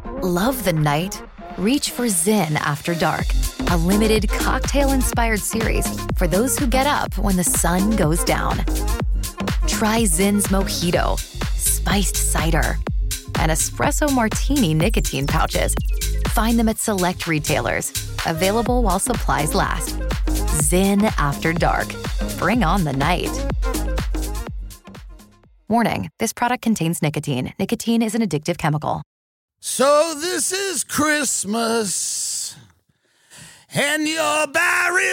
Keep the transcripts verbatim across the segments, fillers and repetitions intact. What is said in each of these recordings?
Love the night? Reach for Zyn After Dark, a limited cocktail-inspired series for those who get up when the sun goes down. Try Zyn's Mojito, spiced cider, and espresso martini nicotine pouches. Find them at select retailers. Available while supplies last. Zyn After Dark. Bring on the night. Warning, this product contains nicotine. Nicotine is an addictive chemical. So this is Christmas, and you're Barry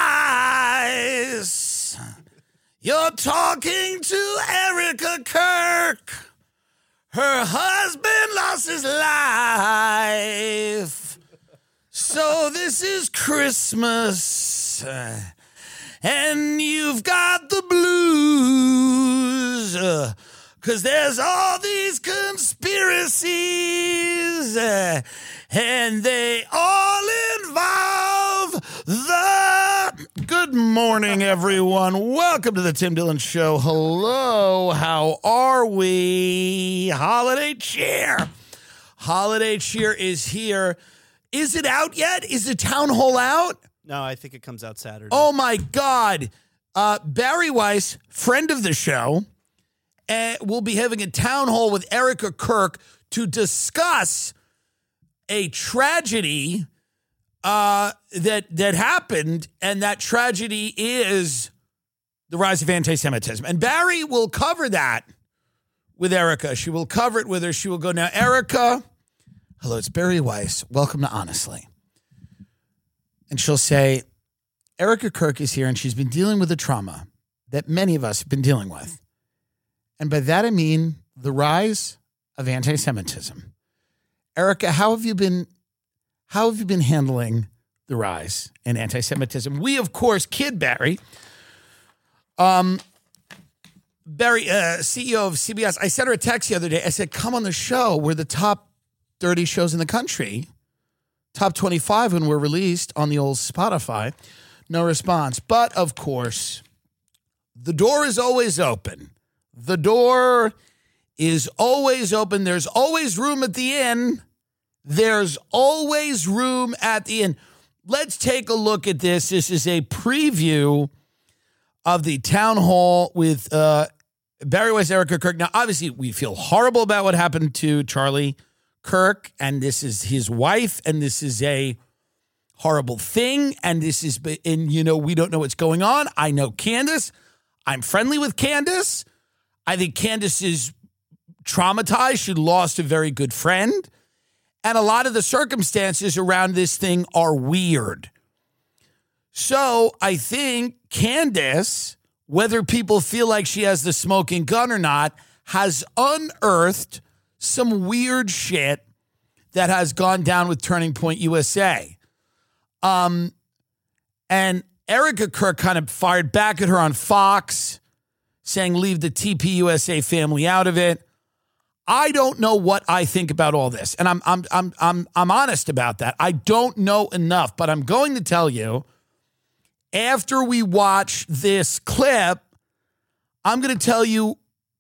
Weiss. You're talking to Erica Kirk. Her husband lost his life. So this is Christmas, and you've got the blues. Because there's all these conspiracies, uh, and they all involve the... Good morning, everyone. Welcome to the Tim Dillon Show. Hello, how are we? Holiday cheer. Holiday cheer is here. Is it out yet? Is the town hall out? No, I think it comes out Saturday. Oh, my God. Uh, Barry Weiss, friend of the show, Uh, we'll be having a town hall with Erica Kirk to discuss a tragedy uh, that that happened, and that tragedy is the rise of anti-Semitism. And Barry will cover that with Erica. She will cover it with her. She will go, now, Erica, hello, it's Barry Weiss. Welcome to Honestly. And she'll say, Erica Kirk is here, and she's been dealing with the trauma that many of us have been dealing with. And by that, I mean the rise of anti-Semitism. Erica, how have you been, how have you been handling the rise in anti-Semitism? We, of course, kid Barry, um, Barry, uh, C E O of C B S, I sent her a text the other day. I said, come on the show. We're the top thirty shows in the country, top twenty-five when we're released on the old Spotify. No response. But, of course, the door is always open. The door is always open. There's always room at the inn. There's always room at the inn. Let's take a look at this. This is a preview of the town hall with uh, Barry Weiss, Erica Kirk. Now, obviously, we feel horrible about what happened to Charlie Kirk, and this is his wife, and this is a horrible thing, and this is, and you know, we don't know what's going on. I know Candace. I'm friendly with Candace. I think Candace is traumatized. She lost a very good friend. And a lot of the circumstances around this thing are weird. So I think Candace, whether people feel like she has the smoking gun or not, has unearthed some weird shit that has gone down with Turning Point U S A. Um, and Erica Kirk kind of fired back at her on Fox, saying leave the T P U S A family out of it. I don't know what I think about all this, and I'm I'm I'm I'm I'm honest about that. I don't know enough, but I'm going to tell you after we watch this clip, I'm going to tell you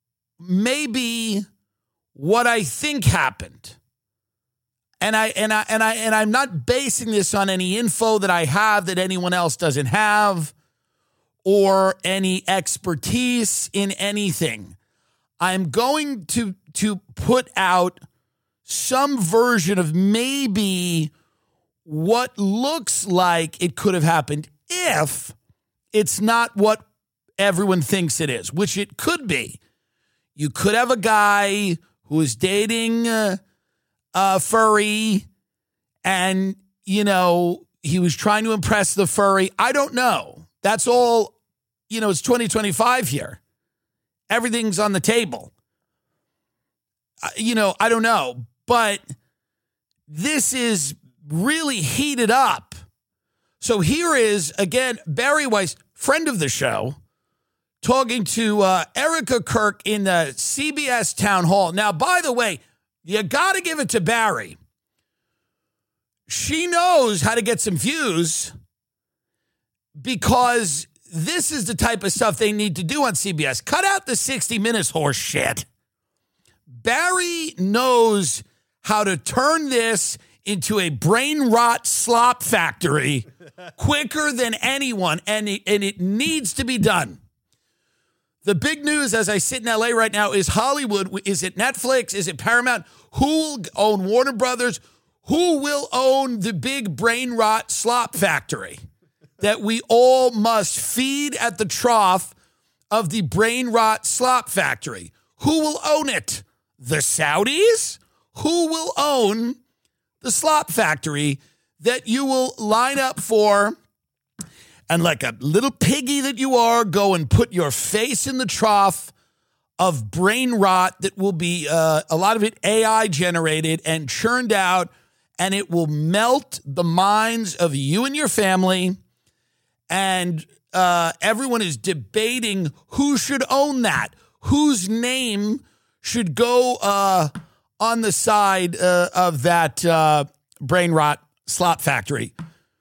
maybe what I think happened. And I and I and I and I'm not basing this on any info that I have that anyone else doesn't have, or any expertise in anything. I'm going to, to put out some version of maybe what looks like it could have happened if it's not what everyone thinks it is, which it could be. You could have a guy who is dating a, a furry, and, you know, he was trying to impress the furry. I don't know. That's all, you know, it's twenty twenty-five here. Everything's on the table. Uh, you know, I don't know. But this is really heated up. So here is, again, Barry Weiss, friend of the show, talking to uh, Erica Kirk in the C B S town hall. Now, by the way, you got to give it to Barry. She knows how to get some views because this is the type of stuff they need to do on C B S. Cut out the sixty minutes horse shit. Barry knows how to turn this into a brain rot slop factory quicker than anyone, and it, and it needs to be done. The big news as I sit in L A right now is Hollywood. Is it Netflix? Is it Paramount? Who will own Warner Brothers? Who will own the big brain rot slop factory that we all must feed at the trough of the brain rot slop factory? Who will own it? The Saudis? Who will own the slop factory that you will line up for, and like a little piggy that you are, go and put your face in the trough of brain rot that will be uh, a lot of it A I generated and churned out, and it will melt the minds of you and your family, and uh, everyone is debating who should own that, whose name should go uh, on the side uh, of that uh, brain rot slop factory.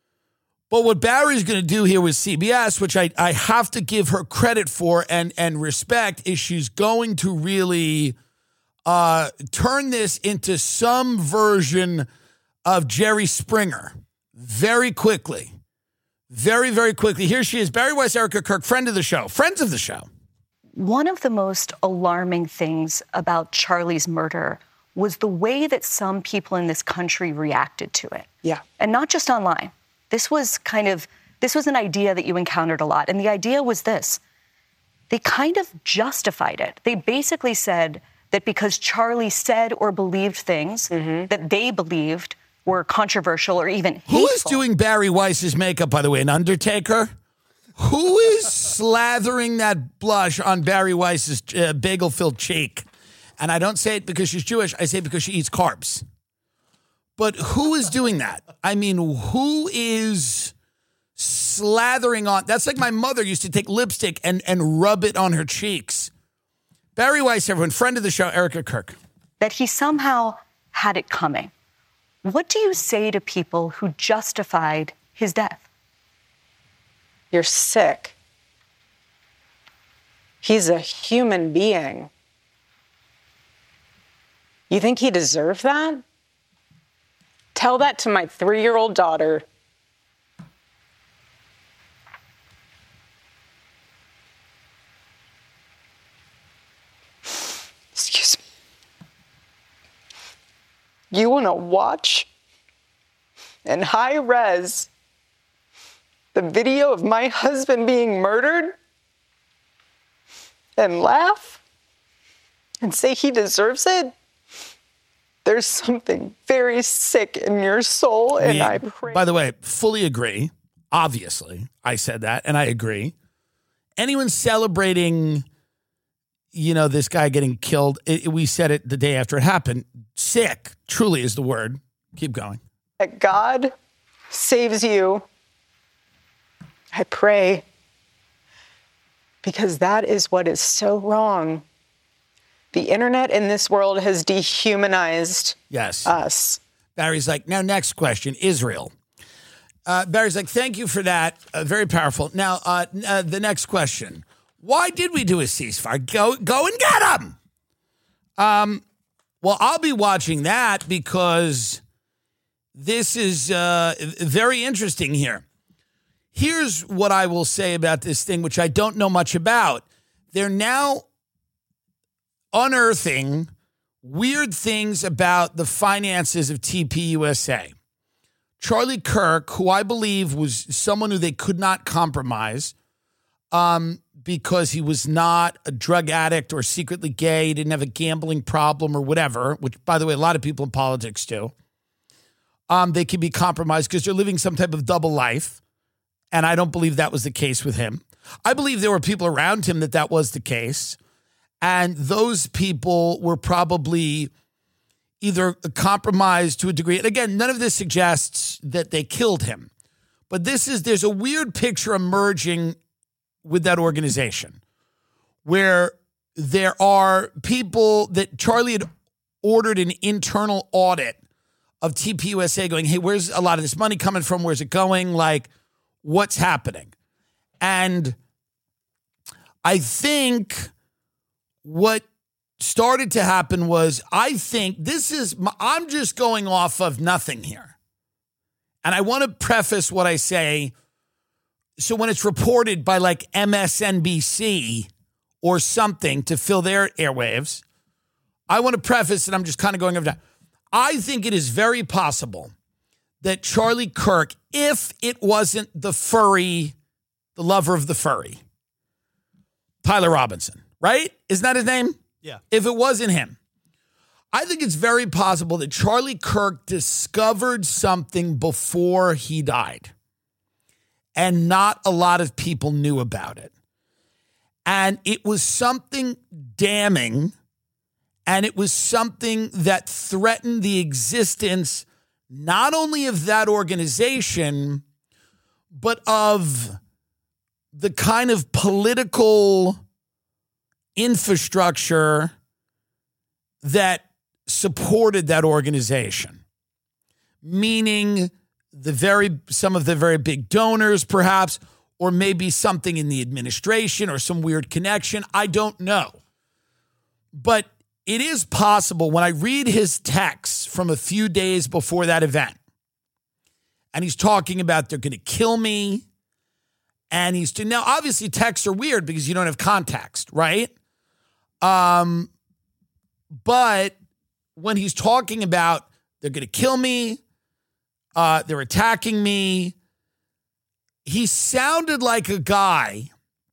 But what Barry's going to do here with C B S, which I, I have to give her credit for and, and respect, is she's going to really uh, turn this into some version of Jerry Springer very quickly. Very, very quickly. Here she is, Bari Weiss, Erica Kirk, friend of the show, friends of the show. One of the most alarming things about Charlie's murder was the way that some people in this country reacted to it. Yeah. And not just online. This was kind of, this was an idea that you encountered a lot. And the idea was this. They kind of justified it. They basically said that because Charlie said or believed things mm-hmm. that they believed were controversial or even hateful. Who is doing Bari Weiss's makeup, by the way? An Undertaker? Who is slathering that blush on Bari Weiss's uh, bagel-filled cheek? And I don't say it because she's Jewish. I say it because she eats carbs. But who is doing that? I mean, who is slathering on? That's like my mother used to take lipstick and, and rub it on her cheeks. Bari Weiss, everyone, friend of the show, Erica Kirk. That he somehow had it coming. What do you say to people who justified his death? You're sick. He's a human being. You think he deserved that? Tell that to my three-year-old daughter. Excuse me. You want to watch in high res the video of my husband being murdered and laugh and say he deserves it? There's something very sick in your soul, and yeah, I pray. By the way, fully agree. Obviously, I said that, and I agree. Anyone celebrating, you know, this guy getting killed, it, we said it the day after it happened. Sick, truly is the word. Keep going. That God saves you. I pray, because that is what is so wrong. The internet in this world has dehumanized yes. us. Barry's like, now next question, Israel. Uh, Barry's like, thank you for that. Uh, very powerful. Now, uh, uh, the next question. Why did we do a ceasefire? Go go and get them. Um, well, I'll be watching that because this is uh, very interesting here. Here's what I will say about this thing, which I don't know much about. They're now unearthing weird things about the finances of T P U S A. Charlie Kirk, who I believe was someone who they could not compromise um, because he was not a drug addict or secretly gay, he didn't have a gambling problem or whatever, which, by the way, a lot of people in politics do. Um, they can be compromised because they're living some type of double life, and I don't believe that was the case with him. I believe there were people around him that that was the case. And those people were probably either compromised to a degree. And again, none of this suggests that they killed him. But this is, there's a weird picture emerging with that organization where there are people that Charlie had ordered an internal audit of T P U S A going, hey, where's a lot of this money coming from? Where's it going? Like, what's happening? And I think what started to happen was, I think this is, I'm just going off of nothing here. And I want to preface what I say. So when it's reported by like M S N B C or something to fill their airwaves, I want to preface that I'm just kind of going over that. I think it is very possible that Charlie Kirk, if it wasn't the furry, the lover of the furry, Tyler Robinson, right? Isn't that his name? Yeah. If it wasn't him, I think it's very possible that Charlie Kirk discovered something before he died and not a lot of people knew about it. And it was something damning, and it was something that threatened the existence not only of that organization, but of the kind of political infrastructure that supported that organization, meaning the very some of the very big donors, perhaps, or maybe something in the administration or some weird connection. I don't know. But it is possible when I read his texts from a few days before that event, and he's talking about they're going to kill me, and he's to now obviously texts are weird because you don't have context, right? Um, but when he's talking about they're going to kill me, uh, they're attacking me, he sounded like a guy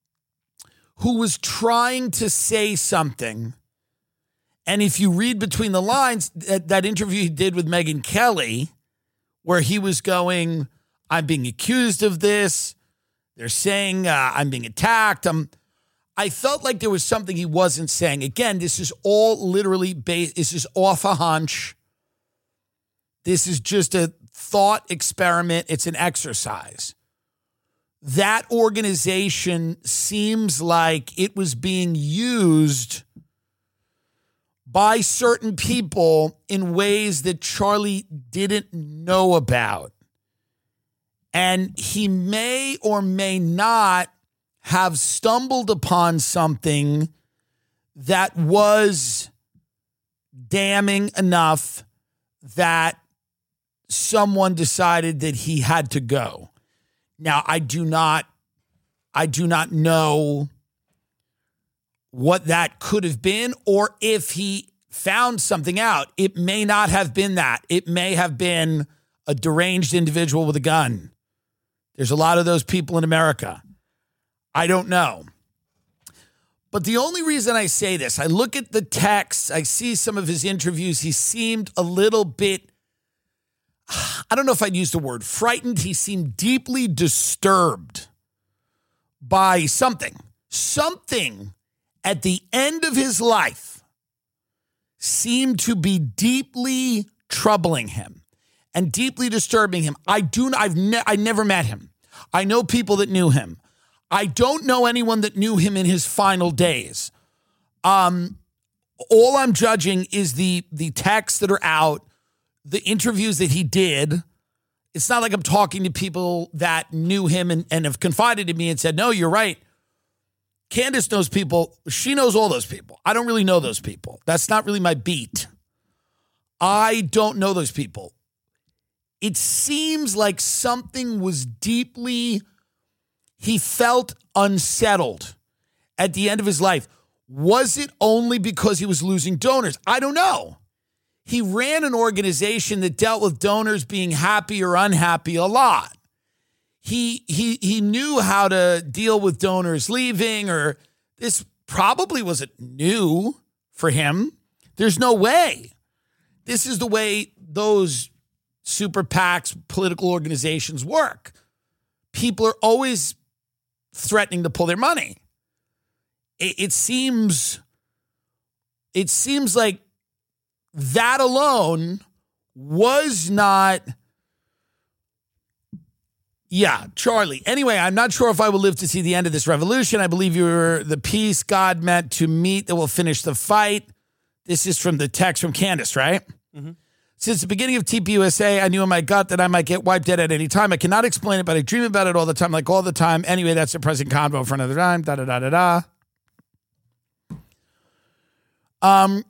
who was trying to say something. And if you read between the lines, that, that interview he did with Megyn Kelly, where he was going, I'm being accused of this. They're saying uh, I'm being attacked. I'm, I felt like there was something he wasn't saying. Again, this is all literally based. This is off a hunch. This is just a thought experiment. It's an exercise. That organization seems like it was being used by certain people in ways that Charlie didn't know about. And he may or may not have stumbled upon something that was damning enough that someone decided that he had to go. Now, I do not, I do not know what that could have been, or if he found something out. It may not have been that. It may have been a deranged individual with a gun. There's a lot of those people in America. I don't know. But the only reason I say this, I look at the texts, I see some of his interviews. He seemed a little bit, I don't know if I'd use the word frightened. He seemed deeply disturbed by something. Something at the end of his life seemed to be deeply troubling him and deeply disturbing him. I do. I've ne- I never met him. I know people that knew him. I don't know anyone that knew him in his final days. Um, all I'm judging is the the texts that are out, the interviews that he did. It's not like I'm talking to people that knew him and, and have confided in me and said, no, you're right. Candace knows people. She knows all those people. I don't really know those people. That's not really my beat. I don't know those people. It seems like something was deeply, he felt unsettled at the end of his life. Was it only because he was losing donors? I don't know. He ran an organization that dealt with donors being happy or unhappy a lot. He he he knew how to deal with donors leaving, or this probably wasn't new for him. There's no way. This is the way those super PACs, political organizations work. People are always threatening to pull their money. It, it seems, it seems like that alone was not. Yeah, Charlie. Anyway, I'm not sure if I will live to see the end of this revolution. I believe you're the peace God meant to meet that will finish the fight. This is from the text from Candace, right? Mm-hmm. Since the beginning of T P U S A, I knew in my gut that I might get wiped out at any time. I cannot explain it, but I dream about it all the time, like all the time. Anyway, that's a present convo for another time. Da da da da da. Um,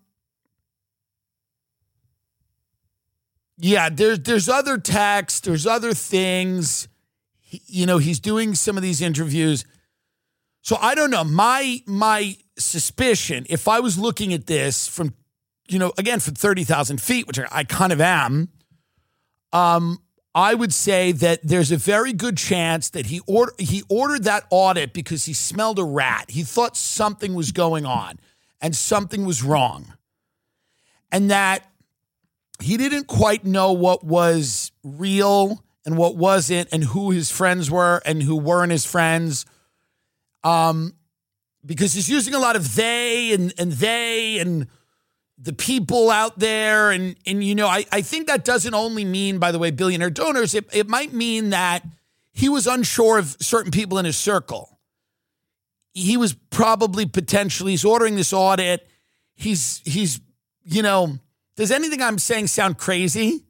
yeah, there's there's other texts, there's other things. He, you know, he's doing some of these interviews. So I don't know. My my suspicion, if I was looking at this from, you know, again, from thirty thousand feet, which I, I kind of am, um, I would say that there's a very good chance that he order, he ordered that audit because he smelled a rat. He thought something was going on and something was wrong. And that he didn't quite know what was real and what wasn't and who his friends were and who weren't his friends. Um, because he's using a lot of they and, and they and the people out there. And, and you know, I, I think that doesn't only mean, by the way, billionaire donors. It, it might mean that he was unsure of certain people in his circle. He was probably potentially, he's ordering this audit. He's, he's, you know, does anything I'm saying sound crazy?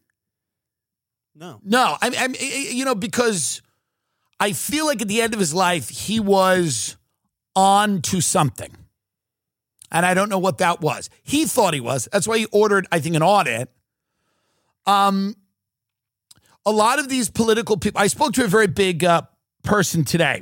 No. No, I, I, you know, because I feel like at the end of his life, he was on to something. And I don't know what that was. He thought he was. That's why he ordered, I think, an audit. Um, a lot of these political people, I spoke to a very big uh, person today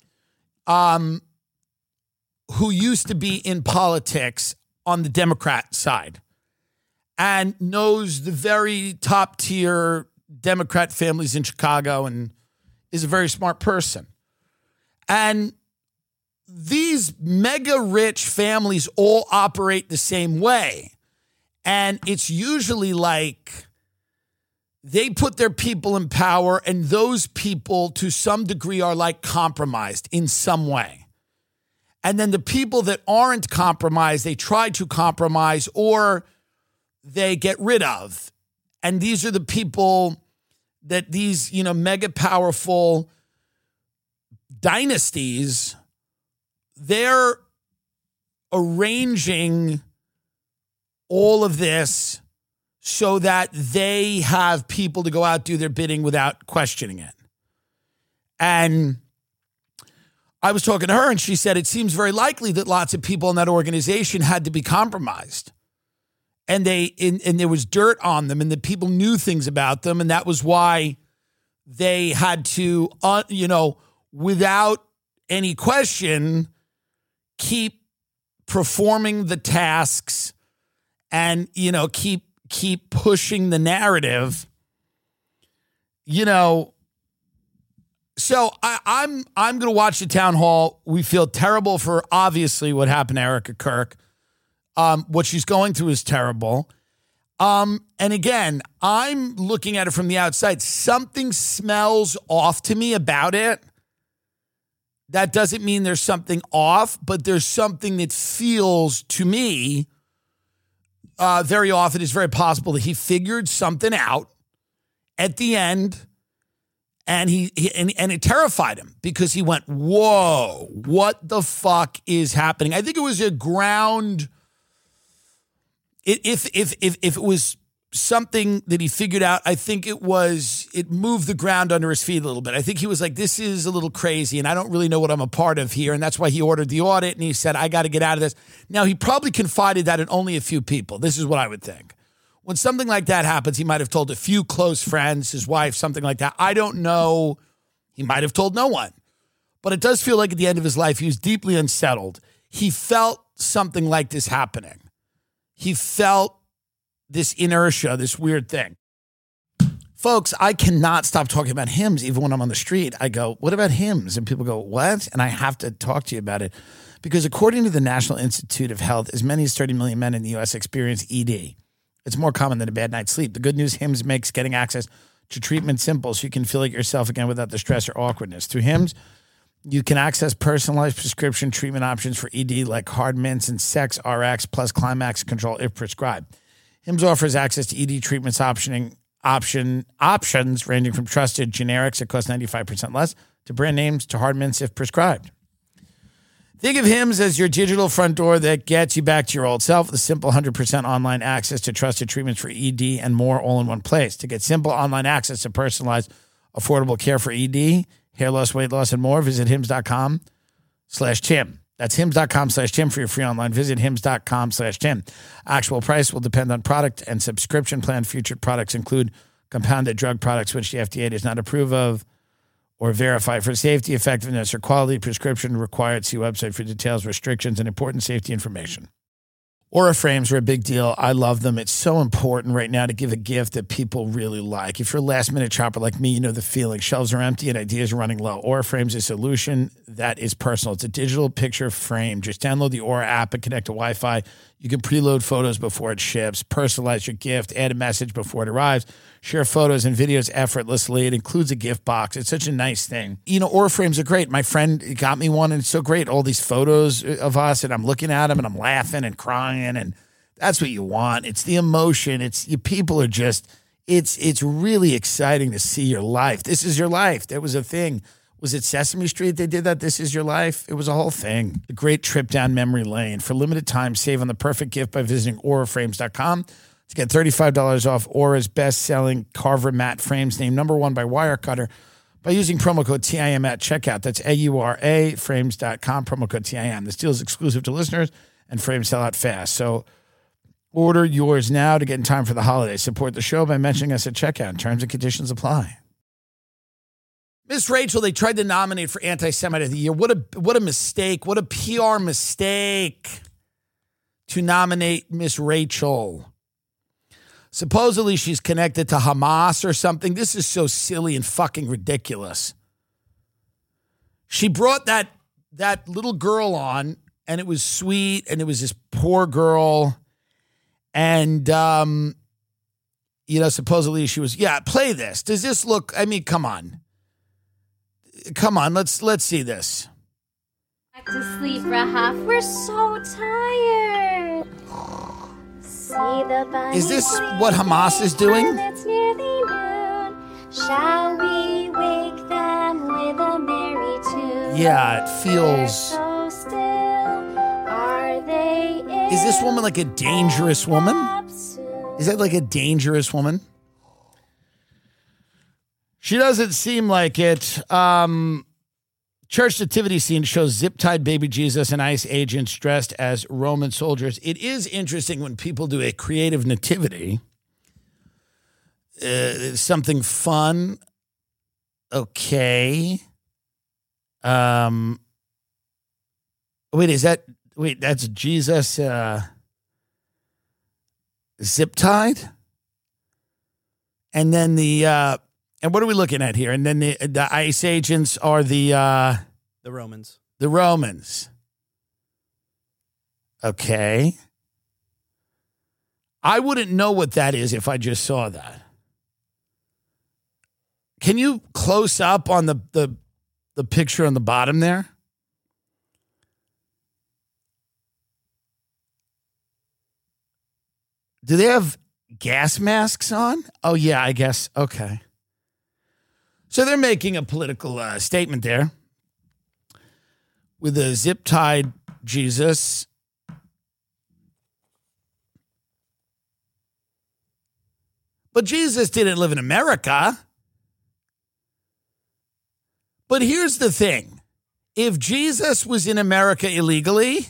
um, who used to be in politics on the Democrat side and knows the very top tier Democrat families in Chicago and is a very smart person. And these mega rich families all operate the same way. And it's usually like they put their people in power and those people to some degree are like compromised in some way. And then the people that aren't compromised, they try to compromise or they get rid of. And these are the people that these, you know, mega powerful dynasties, they're arranging all of this so that they have people to go out do their bidding without questioning it. And I was talking to her and she said it seems very likely that lots of people in that organization had to be compromised. And they and, and there was dirt on them and the people knew things about them. And that was why they had to, uh, you know, without any question, keep performing the tasks and, you know, keep keep pushing the narrative, you know. So I, I'm I'm going to watch the town hall. We feel terrible for obviously what happened to Erica Kirk. Um, what she's going through is terrible. Um, and again, I'm looking at it from the outside. Something smells off to me about it. That doesn't mean there's something off, but there's something that feels to me uh, very often it's very possible that he figured something out at the end and he, he and, and it terrified him because he went, whoa, what the fuck is happening? I think it was a ground. If, if, if, if it was something that he figured out, I think it was, it moved the ground under his feet a little bit. I think he was like, this is a little crazy and I don't really know what I'm a part of here. And that's why he ordered the audit and he said, I got to get out of this. Now, he probably confided that in only a few people. This is what I would think. When something like that happens, he might have told a few close friends, his wife, something like that. I don't know. He might have told no one. But it does feel like at the end of his life, he was deeply unsettled. He felt something like this happening. He felt this inertia, this weird thing. Folks, I cannot stop talking about hymns even when I'm on the street. I go, what about hymns? And people go, what? And I have to talk to you about it because according to the National Institute of Health, as many as thirty million men in the U S experience E D. It's more common than a bad night's sleep. The good news, Hims makes getting access to treatment simple so you can feel like yourself again without the stress or awkwardness. Through Hims, you can access personalized prescription treatment options for E D like hard mints and Sex R X plus Climax Control if prescribed. Hims offers access to E D treatments optioning option options ranging from trusted generics that cost ninety-five percent less to brand names to hard mints if prescribed. Think of Hims as your digital front door that gets you back to your old self with a simple one hundred percent online access to trusted treatments for E D and more all in one place. To get simple online access to personalized, affordable care for E D, hair loss, weight loss, and more, visit hims.com slash Tim. That's hims.com slash Tim for your free online visit. Hims.com slash Tim. Actual price will depend on product and subscription plan. Featured products include compounded drug products, which the F D A does not approve of or verify for safety, effectiveness, or quality. Prescription required. See website for details, restrictions, and important safety information. Aura frames are a big deal. I love them. It's so important right now to give a gift that people really like. If you're a last-minute shopper like me, you know the feeling. Shelves are empty and ideas are running low. Aura frames is a solution that is personal. It's a digital picture frame. Just download the Aura app and connect to Wi-Fi. You can preload photos before it ships, personalize your gift, add a message before it arrives, share photos and videos effortlessly. It includes a gift box. It's such a nice thing. You know, Aura frames are great. My friend got me one, and it's so great. All these photos of us, and I'm looking at them, and I'm laughing and crying, and that's what you want. It's the emotion. It's you. People are just. It's it's really exciting to see your life. This is your life. There was a thing. Was it Sesame Street they did that? This is your life? It was a whole thing. A great trip down memory lane. For limited time, save on the perfect gift by visiting aura frames dot com. To get thirty-five dollars off Aura's best-selling Carver matte frames, named number one by Wirecutter, by using promo code T I M at checkout. That's A U R A, frames dot com, promo code T I M. This deal is exclusive to listeners, and frames sell out fast. So order yours now to get in time for the holidays. Support the show by mentioning us at checkout. Terms and conditions apply. Miss Rachel, they tried to nominate for Anti-Semite of the Year. What a what a mistake. What a P R mistake to nominate Miss Rachel. Supposedly she's connected to Hamas or something. This is so silly and fucking ridiculous. She brought that that little girl on, and it was sweet, and it was this poor girl. And, um, you know, supposedly she was, yeah, play this. Does this look, I mean, come on. Come on, let's let's see this. Back to sleep, Rahaf. We're so tired. See the bunny. Is this what Hamas is doing? It's nearly noon. Shall we wake them with a merry tune? Yeah, it feels. They're so still. Are they in Is this woman like a dangerous woman? Is that like a dangerous woman? She doesn't seem like it. Um, church nativity scene shows zip-tied baby Jesus and ICE agents dressed as Roman soldiers. It is interesting when people do a creative nativity. Uh, something fun. Okay. Um. Wait, is that... Wait, that's Jesus uh, zip-tied? And then the... Uh, And what are we looking at here? And then the, the ICE agents are the... Uh, The Romans. The Romans. Okay. I wouldn't know what that is if I just saw that. Can you close up on the, the, the picture on the bottom there? Do they have gas masks on? Oh, yeah, I guess. Okay. So they're making a political uh, statement there with a zip-tied Jesus. But Jesus didn't live in America. But here's the thing. If Jesus was in America illegally,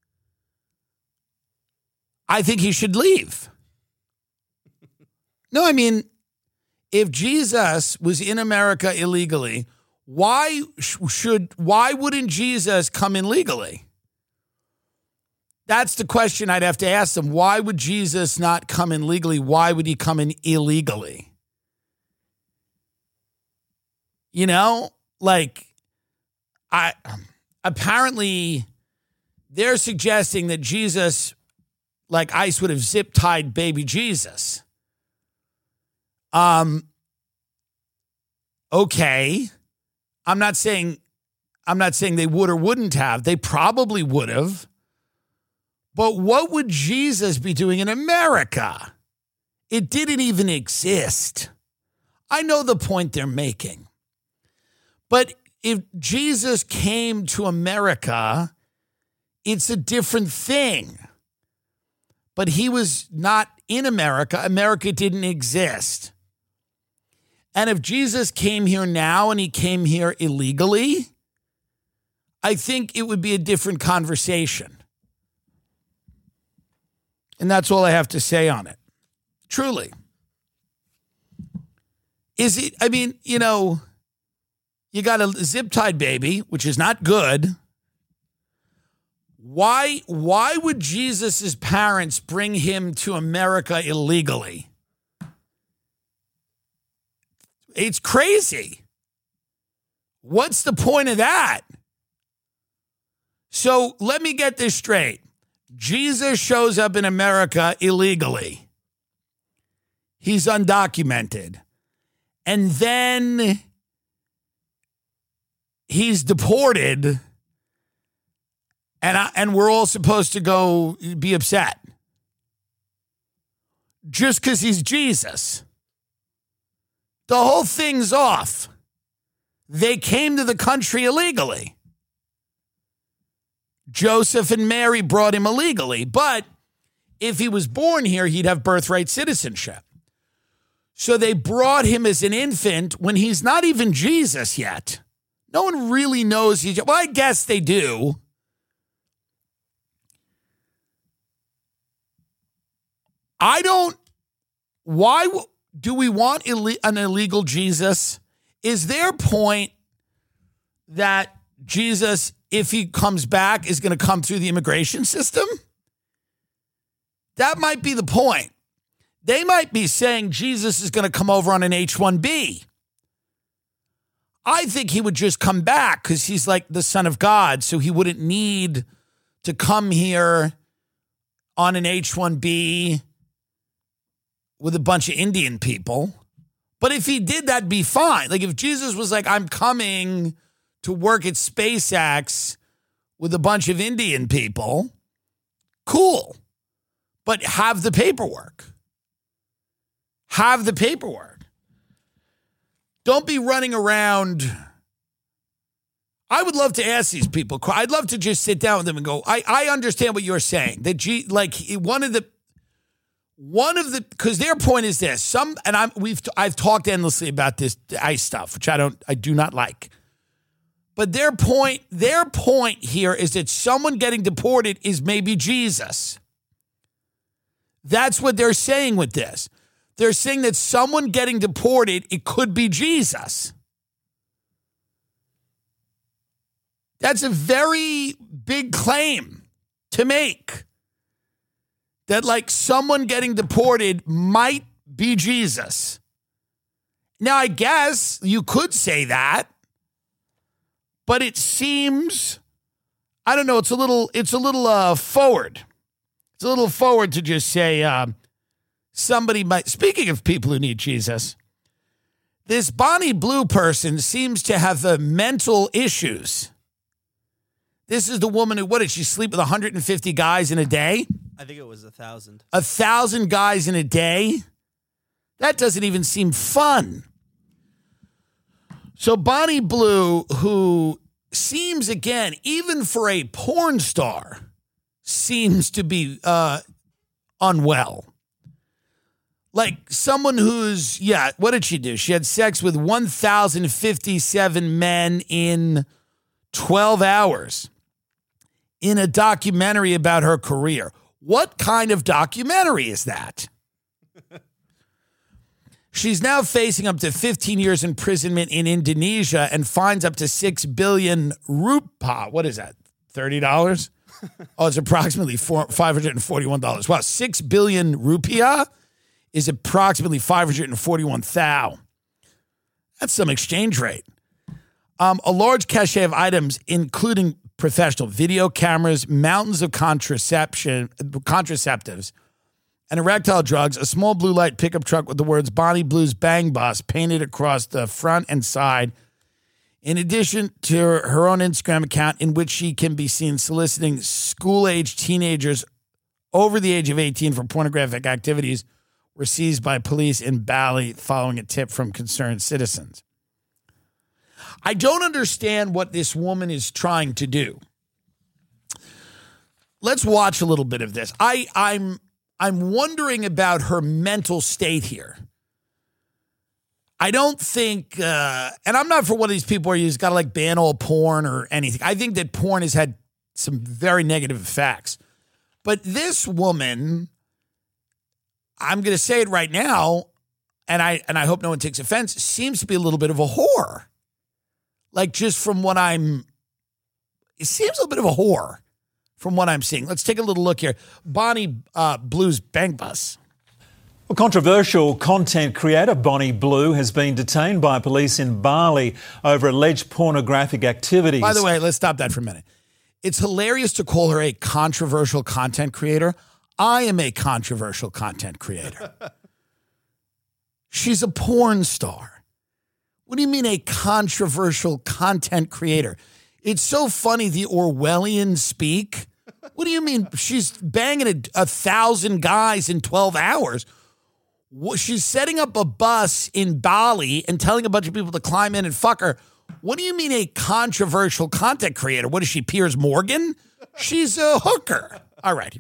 I think he should leave. No, I mean... If Jesus was in America illegally, why should why wouldn't Jesus come in legally? That's the question I'd have to ask them. Why would Jesus not come in legally? Why would he come in illegally? You know, like I apparently they're suggesting that Jesus, like ICE would have zip tied baby Jesus. Um, okay. I'm not saying, I'm not saying they would or wouldn't have. They probably would have. But what would Jesus be doing in America? It didn't even exist. I know the point they're making. But if Jesus came to America, it's a different thing. But he was not in America. America didn't exist. And if Jesus came here now and he came here illegally, I think it would be a different conversation. And that's all I have to say on it. Truly. Is it, I mean, you know, you got a zip-tied baby, which is not good. Why, why would Jesus' parents bring him to America illegally? It's crazy. What's the point of that? So let me get this straight. Jesus shows up in America illegally. He's undocumented. And then he's deported, and I, and we're all supposed to go be upset just because he's Jesus. The whole thing's off. They came to the country illegally. Joseph and Mary brought him illegally, but if he was born here, he'd have birthright citizenship. So they brought him as an infant when he's not even Jesus yet. No one really knows he's, well, I guess they do. I don't, why do we want Ill- an illegal Jesus? Is their point that Jesus, if he comes back, is going to come through the immigration system? That might be the point. They might be saying Jesus is going to come over on an H one B. I think he would just come back because he's like the Son of God, so he wouldn't need to come here on an H one B with a bunch of Indian people. But if he did, that'd be fine. Like if Jesus was like, I'm coming to work at SpaceX with a bunch of Indian people, cool. But have the paperwork. Have the paperwork. Don't be running around. I would love to ask these people. I'd love to just sit down with them and go, I, I understand what you're saying. That G, like one of the, one of the, because their point is this. Some, and I'm, we've, I've talked endlessly about this ICE stuff, which I don't, I do not like. But their point, their point here is that someone getting deported is maybe Jesus. That's what they're saying with this. They're saying that someone getting deported, it could be Jesus. That's a very big claim to make. That like someone getting deported might be Jesus. Now, I guess you could say that, but it seems, I don't know, it's a little, it's a little uh, forward. It's a little forward to just say, um, somebody might, speaking of people who need Jesus, this Bonnie Blue person seems to have the mental issues. This is the woman who, what did she sleep with one hundred fifty guys in a day? I think it was a thousand. A thousand guys in a day? That doesn't even seem fun. So Bonnie Blue, who seems, again, even for a porn star, seems to be uh, unwell. Like someone who's, yeah, what did she do? She had sex with one thousand fifty-seven men in twelve hours in a documentary about her career. What kind of documentary is that? She's now facing up to fifteen years imprisonment in Indonesia and fines up to six billion rupiah. What is that? thirty dollars? Oh, it's approximately four, five hundred forty-one dollars. Wow, six billion rupiah is approximately five hundred forty-one thousand. That's some exchange rate. Um, a large cache of items, including professional video cameras, mountains of contraception, contraceptives, and erectile drugs, a small blue light pickup truck with the words Bonnie Blue's Bang Bus painted across the front and side, in addition to her own Instagram account in which she can be seen soliciting school-age teenagers over the age of eighteen for pornographic activities, were seized by police in Bali following a tip from concerned citizens. I don't understand what this woman is trying to do. Let's watch a little bit of this. I, I'm, I'm wondering about her mental state here. I don't think, uh, and I'm not for one of these people where you just got to like ban all porn or anything. I think that porn has had some very negative effects. But this woman, I'm going to say it right now, and I and I hope no one takes offense, seems to be a little bit of a whore. Like just from what I'm, it seems a little bit of a whore from what I'm seeing. Let's take a little look here. Bonnie uh, Blue's Bang Bus. Well, controversial content creator Bonnie Blue has been detained by police in Bali over alleged pornographic activities. By the way, let's stop that for a minute. It's hilarious to call her a controversial content creator. I am a controversial content creator. She's a porn star. What do you mean a controversial content creator? It's so funny, the Orwellian speak. What do you mean? She's banging a, a thousand guys in twelve hours. She's setting up a bus in Bali and telling a bunch of people to climb in and fuck her. What do you mean a controversial content creator? What is she, Piers Morgan? She's a hooker. All right.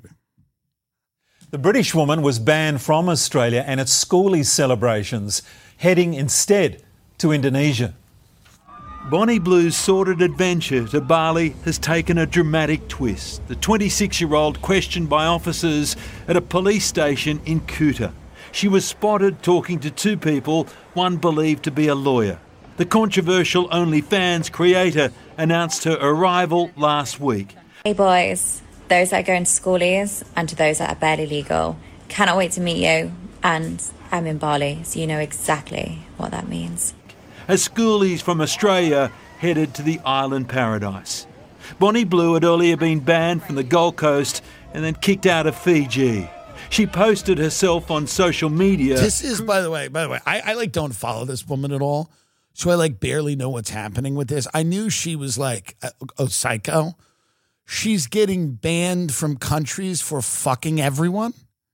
The British woman was banned from Australia and its schoolies celebrations, heading instead to Indonesia. Bonnie Blue's sordid adventure to Bali has taken a dramatic twist. The twenty-six-year-old questioned by officers at a police station in Kuta. She was spotted talking to two people, one believed to be a lawyer. The controversial OnlyFans creator announced her arrival last week. Hey boys, those that are going to schoolies and to those that are barely legal, cannot wait to meet you, and I'm in Bali, so you know exactly what that means. As schoolies from Australia headed to the island paradise. Bonnie Blue had earlier been banned from the Gold Coast and then kicked out of Fiji. She posted herself on social media. This is, by the way, by the way, I, I like don't follow this woman at all, so I like barely know what's happening with this. I knew she was like a, a psycho. She's getting banned from countries for fucking everyone.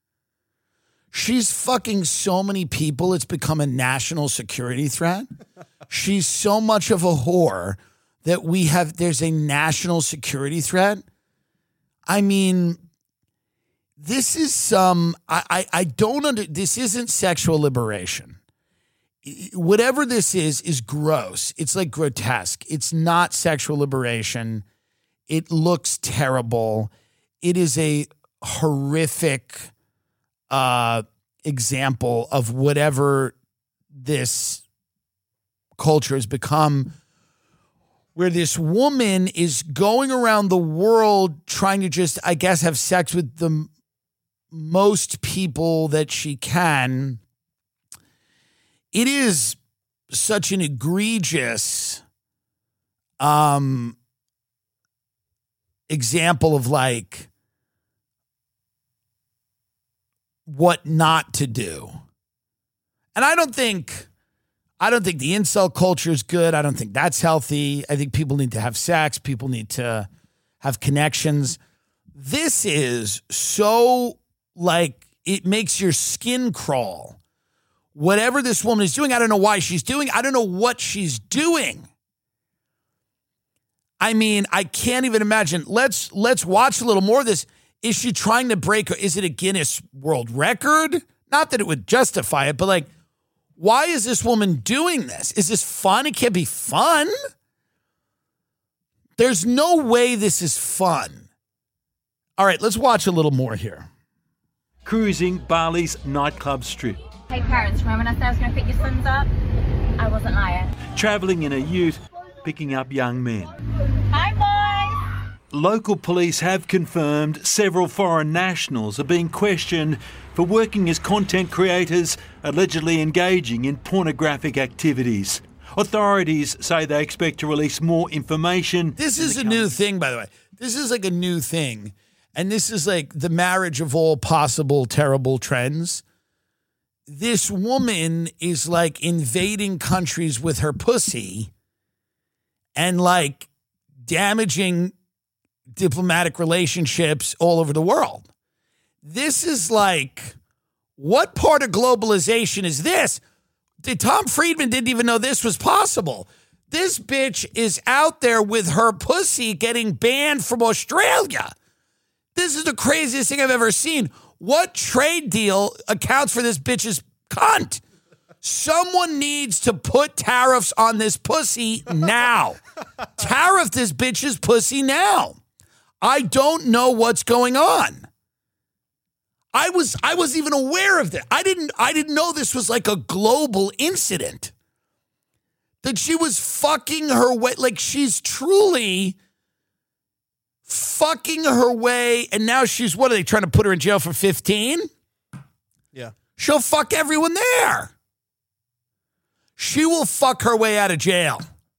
She's fucking so many people, it's become a national security threat. She's so much of a whore that we have, there's a national security threat. I mean, this is some, I, I, I don't under, this isn't sexual liberation. Whatever this is, is gross. It's like grotesque. It's not sexual liberation. It looks terrible. It is a horrific uh, example of whatever this culture has become, where this woman is going around the world trying to just, I guess, have sex with the most people that she can. It is such an egregious um, example of like what not to do. And I don't think, I don't think the incel culture is good. I don't think that's healthy. I think people need to have sex. People need to have connections. This is so like, it makes your skin crawl. Whatever this woman is doing, I don't know why she's doing. I don't know what she's doing. I mean, I can't even imagine. Let's let's watch a little more of this. Is she trying to break? Is it a Guinness World Record? Not that it would justify it, but like, why is this woman doing this? Is this fun? It can't be fun. There's no way this is fun. All right, let's watch a little more here. Cruising Bali's nightclub strip. Hey parents, remember when I said I was going to pick your sons up? I wasn't lying. Travelling in a ute, picking up young men. Hi boys! Local police have confirmed several foreign nationals are being questioned for working as content creators, allegedly engaging in pornographic activities. Authorities say they expect to release more information. This is a new thing, by the way. This is like a new thing. And this is like the marriage of all possible terrible trends. This woman is like invading countries with her pussy and like damaging diplomatic relationships all over the world. This is like, what part of globalization is this? Tom Friedman didn't even know this was possible. This bitch is out there with her pussy getting banned from Australia. This is the craziest thing I've ever seen. What trade deal accounts for this bitch's cunt? Someone needs to put tariffs on this pussy now. Tariff this bitch's pussy now. I don't know what's going on. I was I wasn't even aware of that. I didn't I didn't know this was like a global incident. That she was fucking her way, like she's truly fucking her way, and now she's, what are they trying to put her in jail for fifteen? Yeah. She'll fuck everyone there. She will fuck her way out of jail.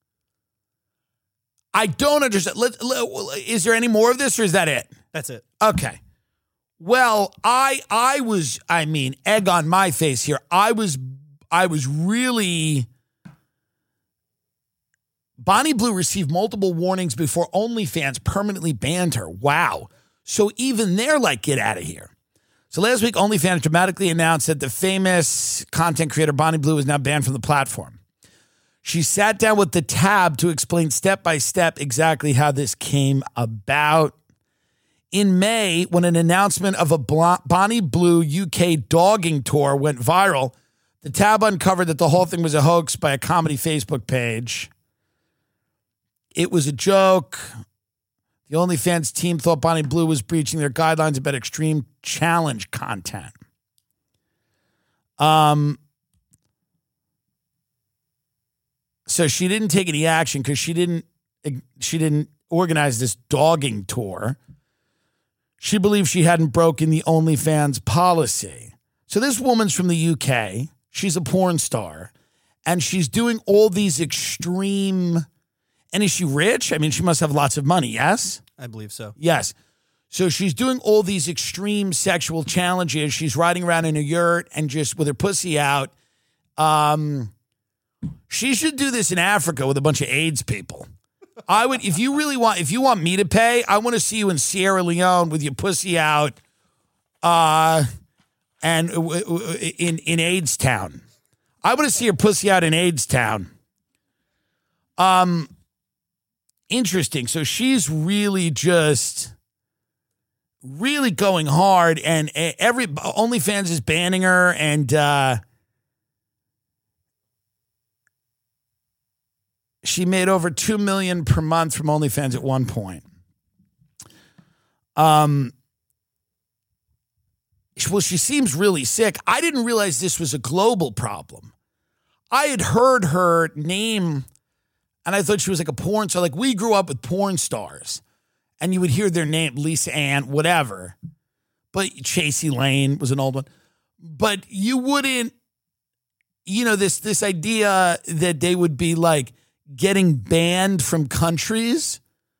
I don't understand. Let, let, is there any more of this, or is that it? That's it. Okay. Well, I I was, I mean, egg on my face here. I was I was really Bonnie Blue received multiple warnings before OnlyFans permanently banned her. Wow. So even they're like, get out of here. So last week, OnlyFans dramatically announced that the famous content creator Bonnie Blue is now banned from the platform. She sat down with the Tab to explain step by step exactly how this came about. In May, when an announcement of a Bonnie Blue U K dogging tour went viral, the Tab uncovered that the whole thing was a hoax by a comedy Facebook page. It was a joke. The OnlyFans team thought Bonnie Blue was breaching their guidelines about extreme challenge content. Um, so she didn't take any action because she didn't she didn't organize this dogging tour. She believed she hadn't broken the OnlyFans policy. So this woman's from the U K. She's a porn star, and she's doing all these extreme. And is she rich? I mean, she must have lots of money, yes? I believe so. Yes. So she's doing all these extreme sexual challenges. She's riding around in a yurt and just with her pussy out. Um, she should do this in Africa with a bunch of AIDS people. I would, if you really want, if you want me to pay, I want to see you in Sierra Leone with your pussy out, uh, and in in AIDS Town. I want to see your pussy out in AIDS Town. Um. Interesting. So she's really just really going hard, and every OnlyFans is banning her, and uh, she made over two million dollars per month from OnlyFans at one point. Um, well, she seems really sick. I didn't realize this was a global problem. I had heard her name. And I thought she was like a porn star. Like, we grew up with porn stars. And you would hear their name, Lisa Ann, whatever. But Chasey Lane was an old one. But you wouldn't, you know, this this idea that they would be, like, getting banned from countries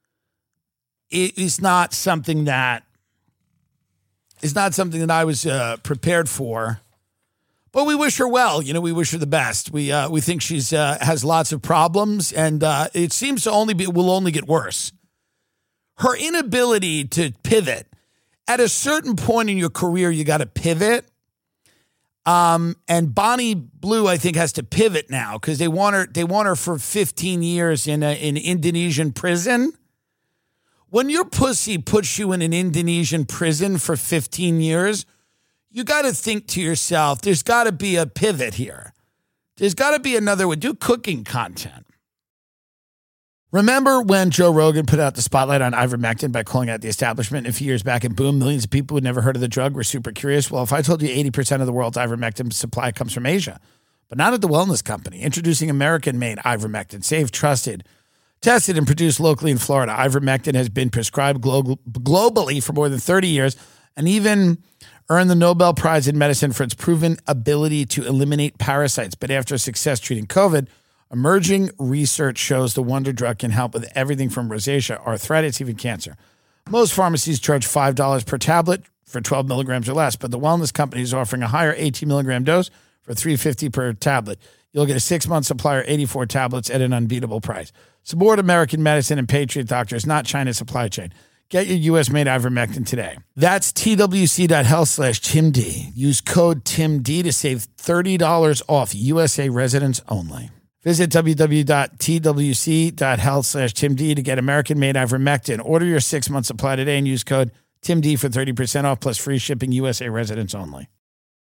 is not something that, is not something that I was uh, prepared for. But we wish her well. You know, we wish her the best. We uh, we think she's uh, has lots of problems, and uh, it seems to only be will only get worse. Her inability to pivot. At a certain point in your career, you got to pivot. Um, and Bonnie Blue, I think, has to pivot now because they want her. They want her for fifteen years in a, in Indonesian prison. When your pussy puts you in an Indonesian prison for fifteen years. You got to think to yourself, there's got to be a pivot here. There's got to be another way. Do cooking content. Remember when Joe Rogan put out the spotlight on ivermectin by calling out the establishment a few years back, and boom, millions of people who had never heard of the drug were super curious? Well, if I told you eighty percent of the world's ivermectin supply comes from Asia, but not at the wellness company, introducing American-made ivermectin, safe, trusted, tested, and produced locally in Florida. Ivermectin has been prescribed glo- globally for more than thirty years, and even earned the Nobel Prize in Medicine for its proven ability to eliminate parasites. But after a success treating COVID, emerging research shows the wonder drug can help with everything from rosacea, arthritis, even cancer. Most pharmacies charge five dollars per tablet for twelve milligrams or less, but the wellness company is offering a higher eighteen milligram dose for three dollars and fifty cents per tablet. You'll get a six-month supply of eighty-four tablets at an unbeatable price. Support American medicine and Patriot doctors, not China's supply chain. Get your U S-made ivermectin today. That's twc.health slash Tim D. Use code Tim D to save thirty dollars off U S A residents only. Visit www.twc.health slash Tim D to get American-made ivermectin. Order your six-month supply today and use code Tim D for thirty percent off plus free shipping U S A residents only.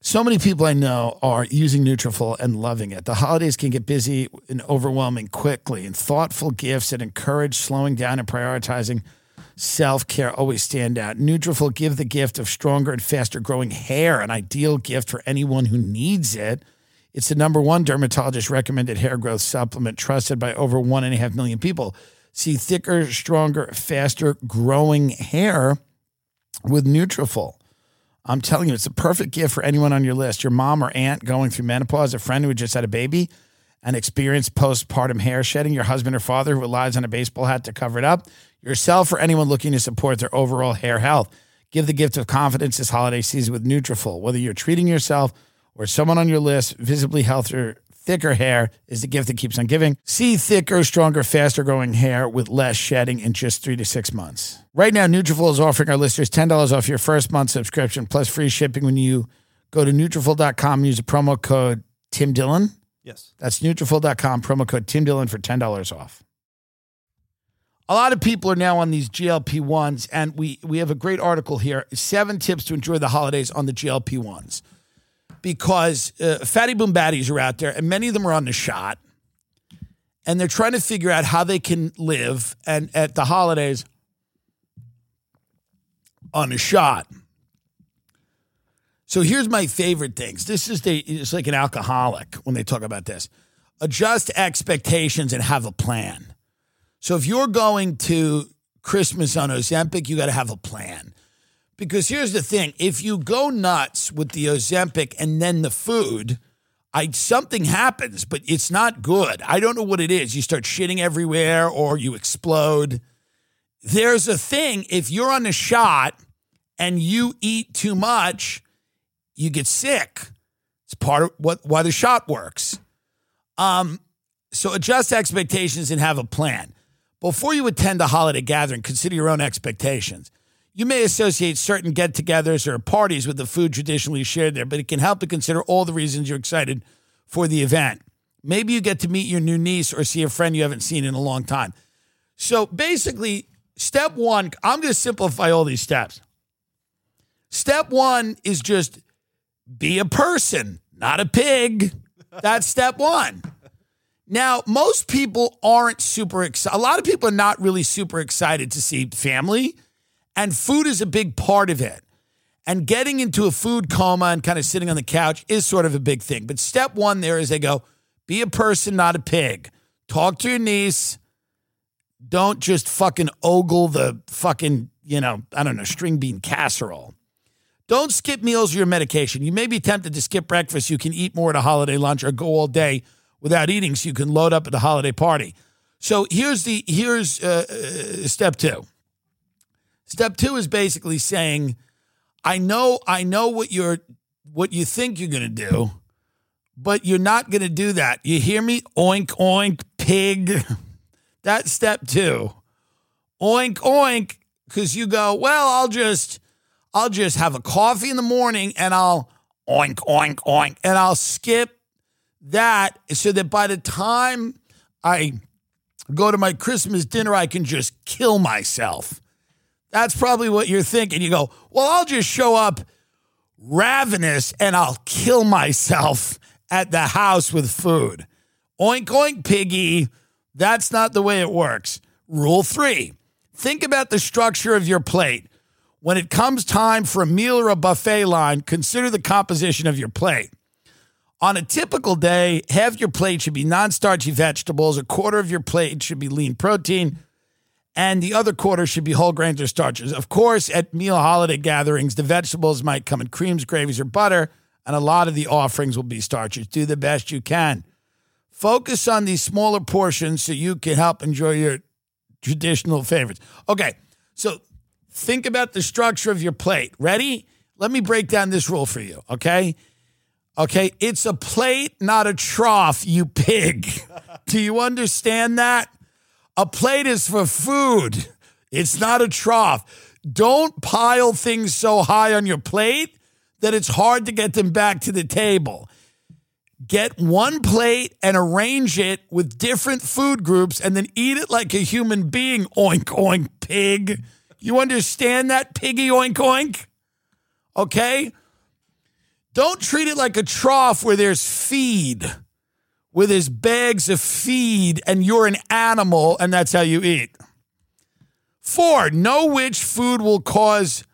So many people I know are using Nutrafol and loving it. The holidays can get busy and overwhelming quickly, and thoughtful gifts that encourage slowing down and prioritizing self-care always stand out. Nutrafol give the gift of stronger and faster growing hair, an ideal gift for anyone who needs it. It's the number one dermatologist recommended hair growth supplement trusted by over one and a half million people. See thicker, stronger, faster growing hair with Nutrafol. I'm telling you, it's the perfect gift for anyone on your list. Your mom or aunt going through menopause, a friend who just had a baby and experienced postpartum hair shedding, your husband or father who relies on a baseball hat to cover it up, yourself or anyone looking to support their overall hair health. Give the gift of confidence this holiday season with Nutrafol. Whether you're treating yourself or someone on your list, visibly healthier, thicker hair is the gift that keeps on giving. See thicker, stronger, faster growing hair with less shedding in just three to six months. Right now, Nutrafol is offering our listeners ten dollars off your first month subscription plus free shipping when you go to Nutrafol dot com and use the promo code Tim Dillon. Yes. That's Nutrafol dot com, promo code Tim Dillon for ten dollars off. A lot of people are now on these G L P ones, and we, we have a great article here, seven tips to enjoy the holidays on the G L P ones. Because uh, fatty boom baddies are out there, and many of them are on the shot, and they're trying to figure out how they can live and at the holidays on a shot. So here's my favorite things. This is the it's like an alcoholic when they talk about this. Adjust expectations and have a plan. So if you're going to Christmas on Ozempic, you got to have a plan. Because here's the thing, if you go nuts with the Ozempic and then the food, I something happens, but it's not good. I don't know what it is. You start shitting everywhere or you explode. There's a thing, if you're on the shot and you eat too much, you get sick. It's part of what why the shot works. Um, so adjust expectations and have a plan. Before you attend a holiday gathering, consider your own expectations. You may associate certain get-togethers or parties with the food traditionally shared there, but it can help to consider all the reasons you're excited for the event. Maybe you get to meet your new niece or see a friend you haven't seen in a long time. So basically, step one, I'm going to simplify all these steps. Step one is just be a person, not a pig. That's step one. Now, most people aren't super excited. A lot of people are not really super excited to see family. And food is a big part of it. And getting into a food coma and kind of sitting on the couch is sort of a big thing. But step one there is they go, be a person, not a pig. Talk to your niece. Don't just fucking ogle the fucking, you know, I don't know, string bean casserole. Don't skip meals or your medication. You may be tempted to skip breakfast. You can eat more at a holiday lunch or go all day without eating so you can load up at the holiday party. So here's the here's uh, uh, step two. Step two is basically saying, I know, I know what you're, what you think you're going to do, but you're not going to do that. You hear me? Oink, oink, pig. That's step two. Oink, oink, because you go, well, I'll just, I'll just have a coffee in the morning and I'll oink, oink, oink, and I'll skip that so that by the time I go to my Christmas dinner, I can just kill myself. That's probably what you're thinking. You go, well, I'll just show up ravenous and I'll kill myself at the house with food. Oink, oink, piggy. That's not the way it works. Rule three, think about the structure of your plate. When it comes time for a meal or a buffet line, consider the composition of your plate. On a typical day, half your plate should be non-starchy vegetables, a quarter of your plate should be lean protein, and the other quarter should be whole grains or starches. Of course, at meal holiday gatherings, the vegetables might come in creams, gravies, or butter, and a lot of the offerings will be starches. Do the best you can. Focus on these smaller portions so you can help enjoy your traditional favorites. Okay, so think about the structure of your plate. Ready? Let me break down this rule for you, okay? Okay, it's a plate, not a trough, you pig. Do you understand that? A plate is for food. It's not a trough. Don't pile things so high on your plate that it's hard to get them back to the table. Get one plate and arrange it with different food groups and then eat it like a human being. Oink, oink, pig. You understand that, piggy, oink, oink? Okay? Don't treat it like a trough where there's feed, where there's bags of feed and you're an animal and that's how you eat. Four, know which food will cause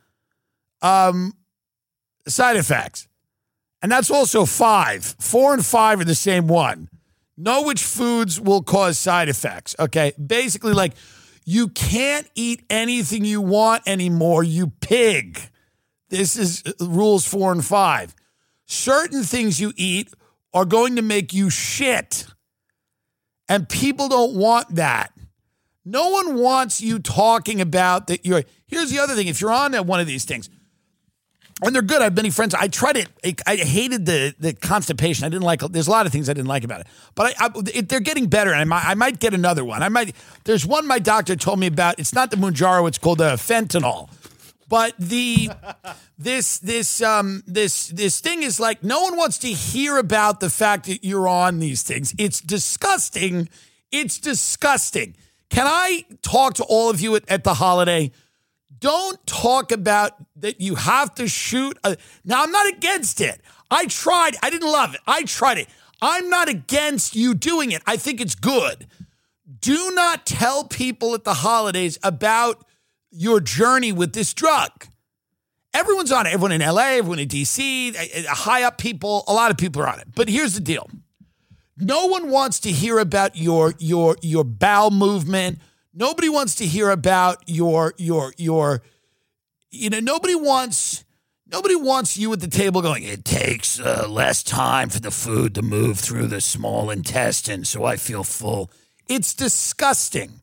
um, side effects. And that's also five. Four and five are the same one. Know which foods will cause side effects, okay? Basically, like, you can't eat anything you want anymore, you pig. This is rules four and five. Certain things you eat are going to make you shit. And people don't want that. No one wants you talking about that you're... Here's the other thing. If you're on one of these things, and they're good. I have many friends. I tried it. I hated the the constipation. I didn't like... There's a lot of things I didn't like about it. But I, I, it, they're getting better, and I might, I might get another one. I might. There's one my doctor told me about. It's not the Mounjaro. It's called uh, fentanyl. But the this this um this this thing is like, no one wants to hear about the fact that you're on these things. It's disgusting. It's disgusting. Can I talk to all of you at, at the holiday? Don't talk about that you have to shoot. A, now, I'm not against it. I tried. I didn't love it. I tried it. I'm not against you doing it. I think it's good. Do not tell people at the holidays about your journey with this drug. Everyone's on it. Everyone in L A, everyone in D C, high up people, a lot of people are on it. But here's the deal. No one wants to hear about your your your bowel movement. Nobody wants to hear about your your your you know, nobody wants nobody wants you at the table going, it takes uh, less time for the food to move through the small intestine, so I feel full. It's disgusting.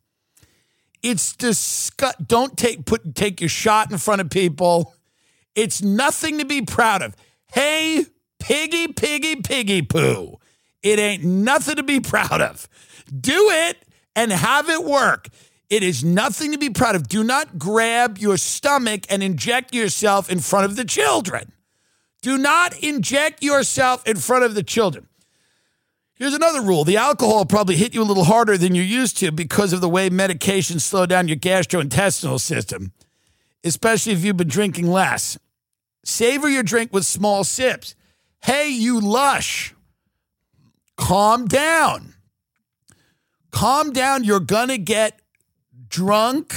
It's disgust. Don't take put take your shot in front of people. It's nothing to be proud of. Hey, piggy, piggy, piggy poo. It ain't nothing to be proud of. Do it and have it work. It is nothing to be proud of. Do not grab your stomach and inject yourself in front of the children. Do not inject yourself in front of the children. Here's another rule. The alcohol will probably hit you a little harder than you're used to because of the way medications slow down your gastrointestinal system, especially if you've been drinking less. Savor your drink with small sips. Hey, you lush. Calm down. Calm down. You're going to get drunk.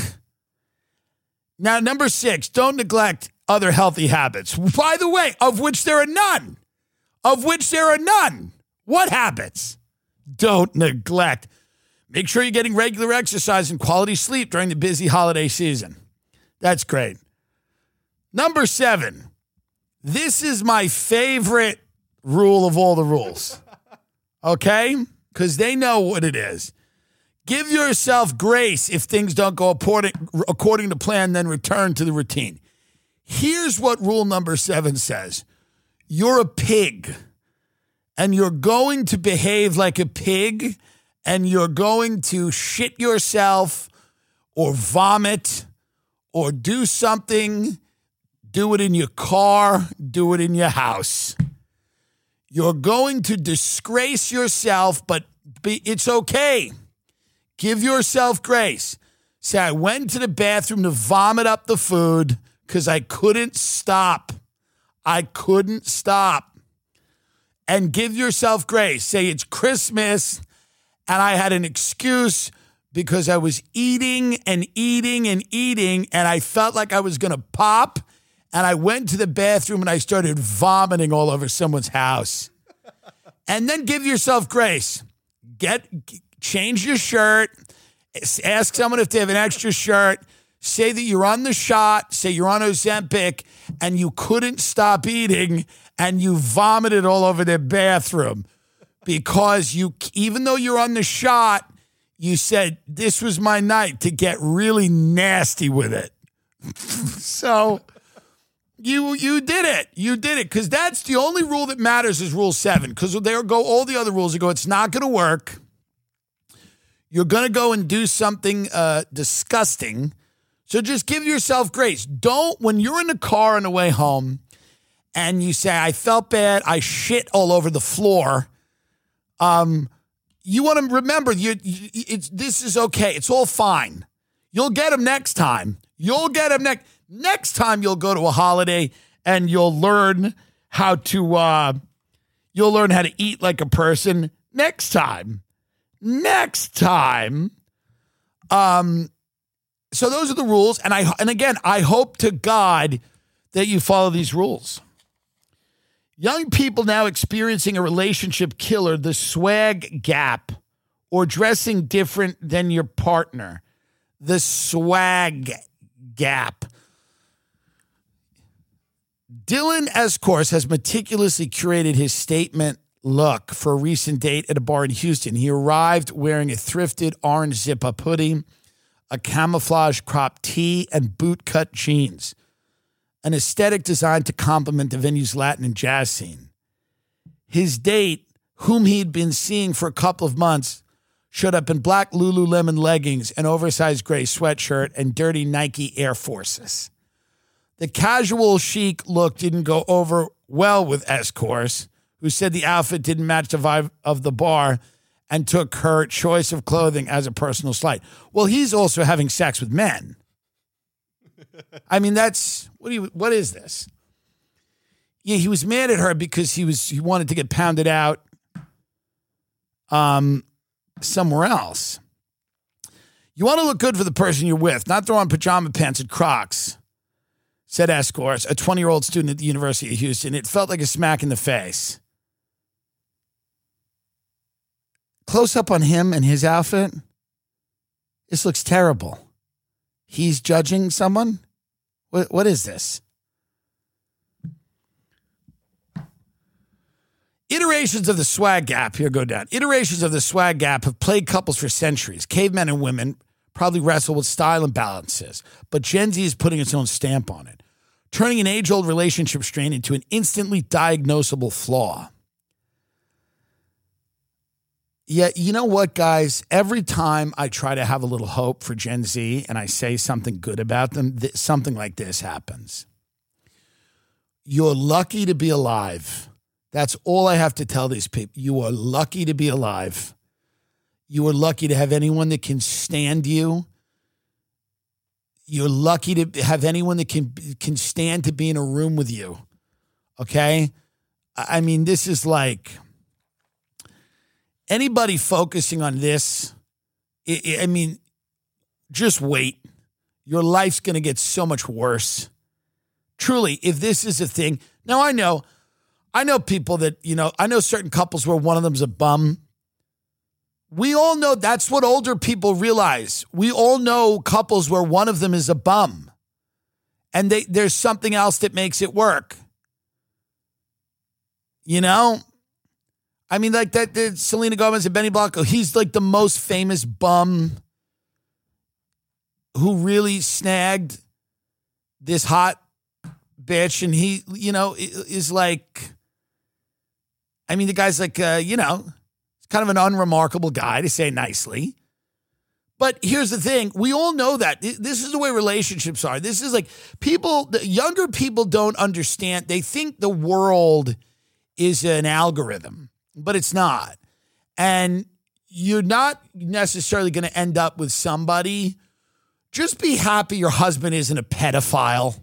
Now, number six, don't neglect other healthy habits. By the way, of which there are none. Of which there are none. What habits? Don't neglect. Make sure you're getting regular exercise and quality sleep during the busy holiday season. That's great. Number seven. This is my favorite rule of all the rules. Okay? Because they know what it is. Give yourself grace if things don't go according to plan, then return to the routine. Here's what rule number seven says. You're a pig, and you're going to behave like a pig, and you're going to shit yourself or vomit or do something. Do it in your car. Do it in your house. You're going to disgrace yourself, but be, it's okay. Give yourself grace. Say, I went to the bathroom to vomit up the food because I couldn't stop. I couldn't stop. And give yourself grace. Say, it's Christmas, and I had an excuse because I was eating and eating and eating, and I felt like I was going to pop, and I went to the bathroom, and I started vomiting all over someone's house. And then give yourself grace. Get... Change your shirt. Ask someone if they have an extra shirt. Say that you're on the shot. Say you're on Ozempic and you couldn't stop eating and you vomited all over their bathroom because you, even though you're on the shot, you said, this was my night to get really nasty with it. So you you did it. You did it because that's the only rule that matters is rule seven because there go all the other rules that go, it's not going to work. You're going to go and do something uh, disgusting. So just give yourself grace. Don't, when you're in the car on the way home and you say, I felt bad, I shit all over the floor, um, you want to remember, you, you, it's, this is okay. It's all fine. You'll get them next time. You'll get them next. Next time you'll go to a holiday and you'll learn how to, uh, you'll learn how to eat like a person next time. Next time. Um, so those are the rules. And I, and again, I hope to God that you follow these rules. Young people now experiencing a relationship killer, the swag gap, or dressing different than your partner. The swag gap. Dylan Escorse has meticulously curated his statement look for a recent date at a bar in Houston. He arrived wearing a thrifted orange zip-up hoodie, a camouflage crop tee, and boot-cut jeans. An aesthetic designed to complement the venue's Latin and jazz scene. His date, whom he'd been seeing for a couple of months, showed up in black Lululemon leggings, an oversized gray sweatshirt, and dirty Nike Air Forces. The casual chic look didn't go over well with Escorse, who said the outfit didn't match the vibe of the bar and took her choice of clothing as a personal slight. Well, he's also having sex with men. I mean, that's, what do you, what is this? Yeah, he was mad at her because he was, he wanted to get pounded out um, somewhere else. You want to look good for the person you're with, not throw on pajama pants and Crocs, said Escorse, a twenty-year-old student at the University of Houston. It felt like a smack in the face. Close up on him and his outfit. This looks terrible. He's judging someone? What, what is this? Iterations of the swag gap, here go down. Iterations of the swag gap have plagued couples for centuries. Cavemen and women probably wrestle with style imbalances, but Gen Z is putting its own stamp on it, turning an age-old relationship strain into an instantly diagnosable flaw. Yeah, you know what, guys? Every time I try to have a little hope for Gen Z and I say something good about them, th- something like this happens. You're lucky to be alive. That's all I have to tell these people. You are lucky to be alive. You are lucky to have anyone that can stand you. You're lucky to have anyone that can can stand to be in a room with you. Okay? I mean, this is like anybody focusing on this, I, I mean, just wait. Your life's going to get so much worse. Truly, if this is a thing. Now, I know, I know people that, you know, I know certain couples where one of them's a bum. We all know that's what older people realize. We all know couples where one of them is a bum. And they, there's something else that makes it work. You know? I mean, like that, that Selena Gomez and Benny Blanco, he's like the most famous bum who really snagged this hot bitch. And he, you know, is like, I mean, the guy's like, uh, you know, kind of an unremarkable guy, to say nicely. But here's the thing. We all know that. This is the way relationships are. This is like people, the younger people don't understand. They think the world is an algorithm, but it's not. And you're not necessarily going to end up with somebody. Just be happy your husband isn't a pedophile.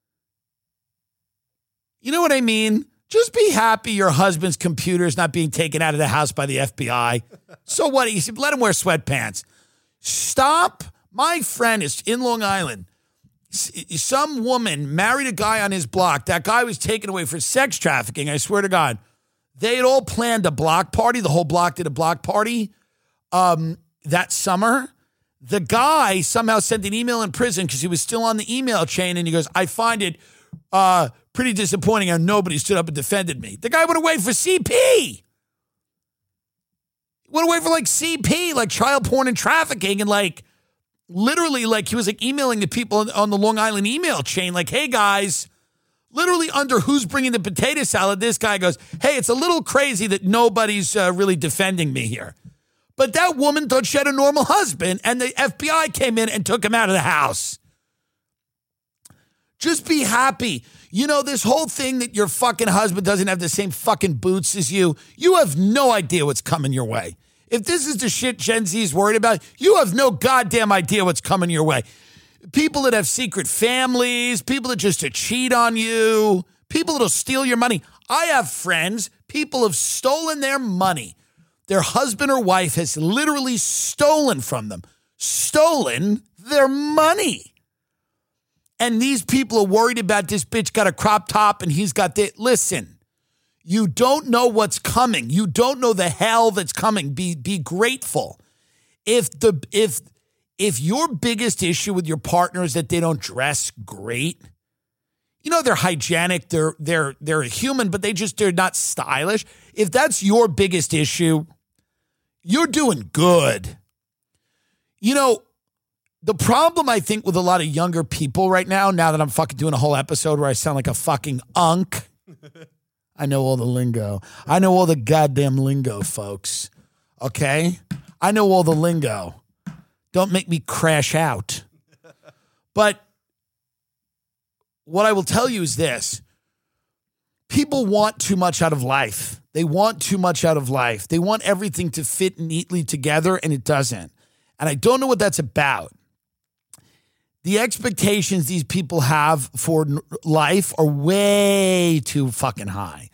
You know what I mean? Just be happy your husband's computer is not being taken out of the house by the F B I. So what? He said, let him wear sweatpants. Stop. My friend is in Long Island. Some woman married a guy on his block. That guy was taken away for sex trafficking. I swear to God. They had all planned a block party. The whole block did a block party um, that summer. The guy somehow sent an email in prison because he was still on the email chain. And he goes, I find it uh, pretty disappointing how nobody stood up and defended me. The guy went away for C P. Went away for like C P, like child porn and trafficking. And like literally like he was like emailing the people on the Long Island email chain like, hey guys, literally under who's bringing the potato salad, this guy goes, hey, it's a little crazy that nobody's uh, really defending me here. But that woman thought she had a normal husband and the F B I came in and took him out of the house. Just be happy. You know, this whole thing that your fucking husband doesn't have the same fucking boots as you, you have no idea what's coming your way. If this is the shit Gen Z is worried about, you have no goddamn idea what's coming your way. People that have secret families, people that just to cheat on you, People that'll steal your money. I have friends, people have stolen their money. Their husband or wife has literally stolen from them, stolen their money. And these people are worried about this bitch got a crop top and he's got that. Listen, you don't know what's coming. You don't know the hell that's coming. Be be grateful. If the if if your biggest issue with your partner is that they don't dress great, you know, they're hygienic, they're they're they're human, but they just they're not stylish. If that's your biggest issue, you're doing good. You know, the problem I think with a lot of younger people right now, now that I'm fucking doing a whole episode where I sound like a fucking unk, I know all the lingo. I know all the goddamn lingo, folks. Okay? I know all the lingo. Don't make me crash out. But what I will tell you is this. People want too much out of life. They want too much out of life. They want everything to fit neatly together, and it doesn't. And I don't know what that's about. The expectations these people have for life are way too fucking high.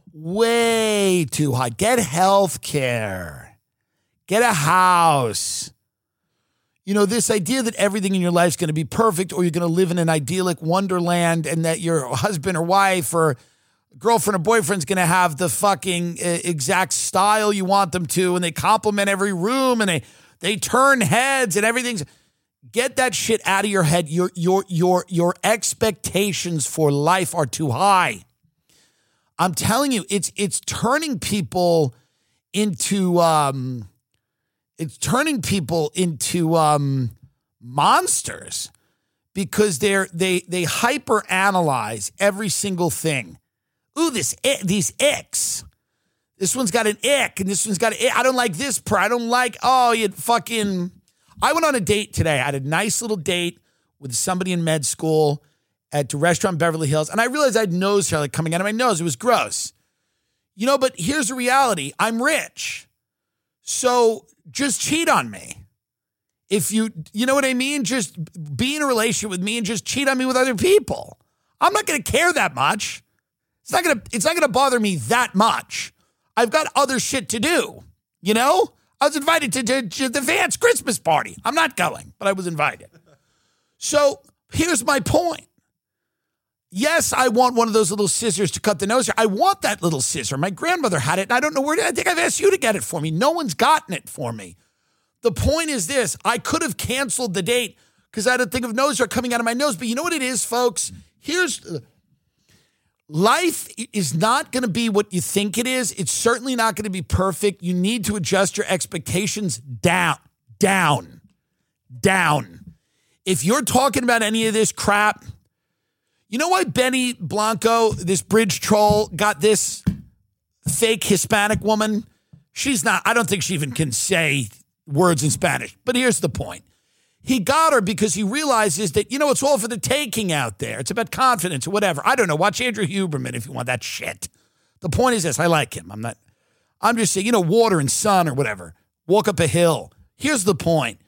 Way too high. Get health care. Get a house. You know, this idea that everything in your life is going to be perfect or you're going to live in an idyllic wonderland and that your husband or wife or girlfriend or boyfriend's going to have the fucking uh, exact style you want them to and they compliment every room and they, they turn heads and everything's... Get that shit out of your head. Your your your your expectations for life are too high. I'm telling you, it's it's turning people into um, it's turning people into um, monsters because they're they they hyper analyze every single thing. Ooh, this these icks. This one's got an ick, and this one's got an ick. I don't like this part. I don't like. Oh, you fucking. I went on a date today. I had a nice little date with somebody in med school at the restaurant Beverly Hills. And I realized I had nose hair like coming out of my nose. It was gross. You know, but here's the reality. I'm rich. So just cheat on me. If you, you know what I mean? Just be in a relationship with me and just cheat on me with other people. I'm not going to care that much. It's not going to, it's not going to bother me that much. I've got other shit to do, you know? I was invited to, to, to the Vance Christmas party. I'm not going, but I was invited. So here's my point. Yes, I want one of those little scissors to cut the nose hair. I want that little scissor. My grandmother had it, and I don't know where. I think I've asked you to get it for me. No one's gotten it for me. The point is this. I could have canceled the date because I had a thing of nose hair coming out of my nose. But you know what it is, folks? Here's... Life is not going to be what you think it is. It's certainly not going to be perfect. You need to adjust your expectations down, down, down. If you're talking about any of this crap, you know why Benny Blanco, this bridge troll, got this fake Hispanic woman? She's not, I don't think she even can say words in Spanish. But here's the point. He got her because he realizes that, you know, it's all for the taking out there. It's about confidence or whatever. I don't know. Watch Andrew Huberman if you want that shit. The point is this. I like him. I'm not, I'm just saying, you know, water and sun or whatever. Walk up a hill. Here's the point.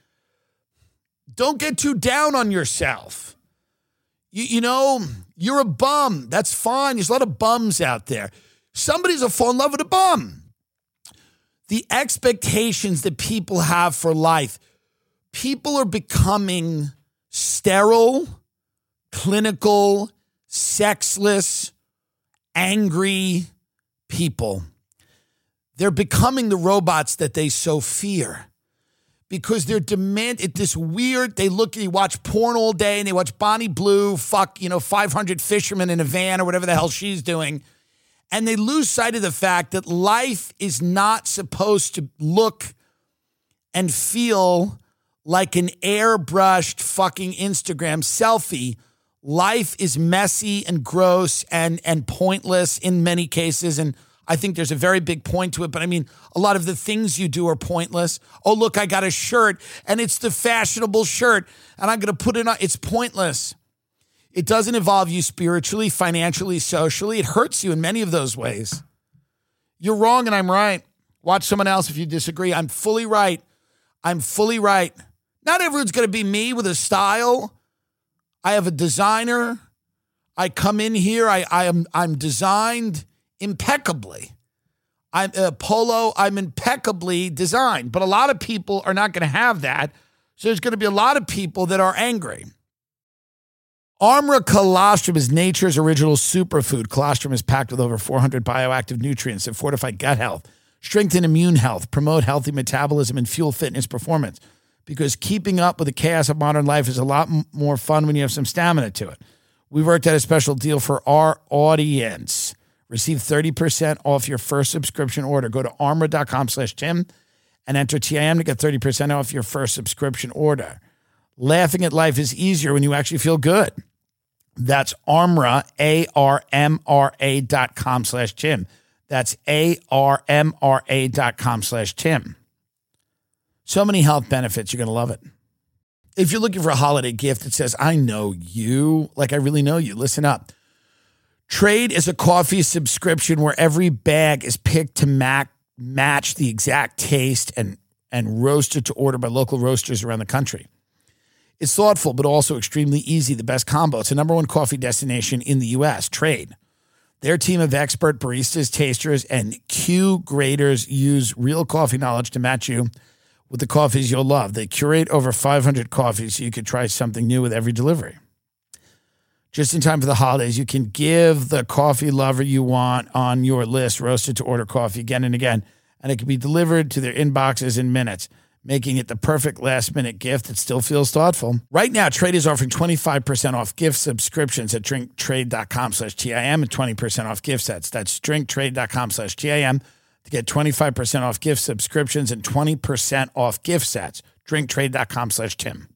Don't get too down on yourself. You, you know, you're a bum. That's fine. There's a lot of bums out there. Somebody's a fall in love with a bum. The expectations that people have for life. People are becoming sterile, clinical, sexless, angry people. They're becoming the robots that they so fear because they're demand at this weird, they look, they watch porn all day and they watch Bonnie Blue, fuck, you know, five hundred fishermen in a van or whatever the hell she's doing. And they lose sight of the fact that life is not supposed to look and feel like an airbrushed fucking Instagram selfie. Life is messy and gross and, and pointless in many cases. And I think there's a very big point to it. But I mean, a lot of the things you do are pointless. Oh, look, I got a shirt and it's the fashionable shirt and I'm going to put it on. It's pointless. It doesn't involve you spiritually, financially, socially. It hurts you in many of those ways. You're wrong and I'm right. Watch someone else if you disagree. I'm fully right. I'm fully right. Not everyone's going to be me with a style. I have a designer. I come in here, I, I am I'm designed impeccably. I'm a polo, I'm impeccably designed. But a lot of people are not going to have that. So there's going to be a lot of people that are angry. Armra colostrum is nature's original superfood. Colostrum is packed with over four hundred bioactive nutrients that fortify gut health, strengthen immune health, promote healthy metabolism, and fuel fitness performance. Because keeping up with the chaos of modern life is a lot m- more fun when you have some stamina to it. We worked out a special deal for our audience. Receive thirty percent off your first subscription order. Go to armra.com slash Tim and enter T I M to get thirty percent off your first subscription order. Laughing at life is easier when you actually feel good. That's Armra, A R M R A dot com slash Tim. That's A R M R A dot com slash Tim. So many health benefits. You're going to love it. If you're looking for a holiday gift that says, I know you, like I really know you, listen up. Trade is a coffee subscription where every bag is picked to mac- match the exact taste and, and roasted to order by local roasters around the country. It's thoughtful, but also extremely easy. The best combo. It's the number one coffee destination in the U S, Trade. Their team of expert baristas, tasters, and Q graders use real coffee knowledge to match you with the coffees you'll love. They curate over five hundred coffees so you can try something new with every delivery. Just in time for the holidays, you can give the coffee lover you want on your list roasted to order coffee again and again, and it can be delivered to their inboxes in minutes, making it the perfect last-minute gift that still feels thoughtful. Right now, Trade is offering twenty-five percent off gift subscriptions at drinktrade.com slash TIM and twenty percent off gift sets. That's drinktrade.com slash TIM to get twenty-five percent off gift subscriptions and twenty percent off gift sets. drinktrade.com slash Tim.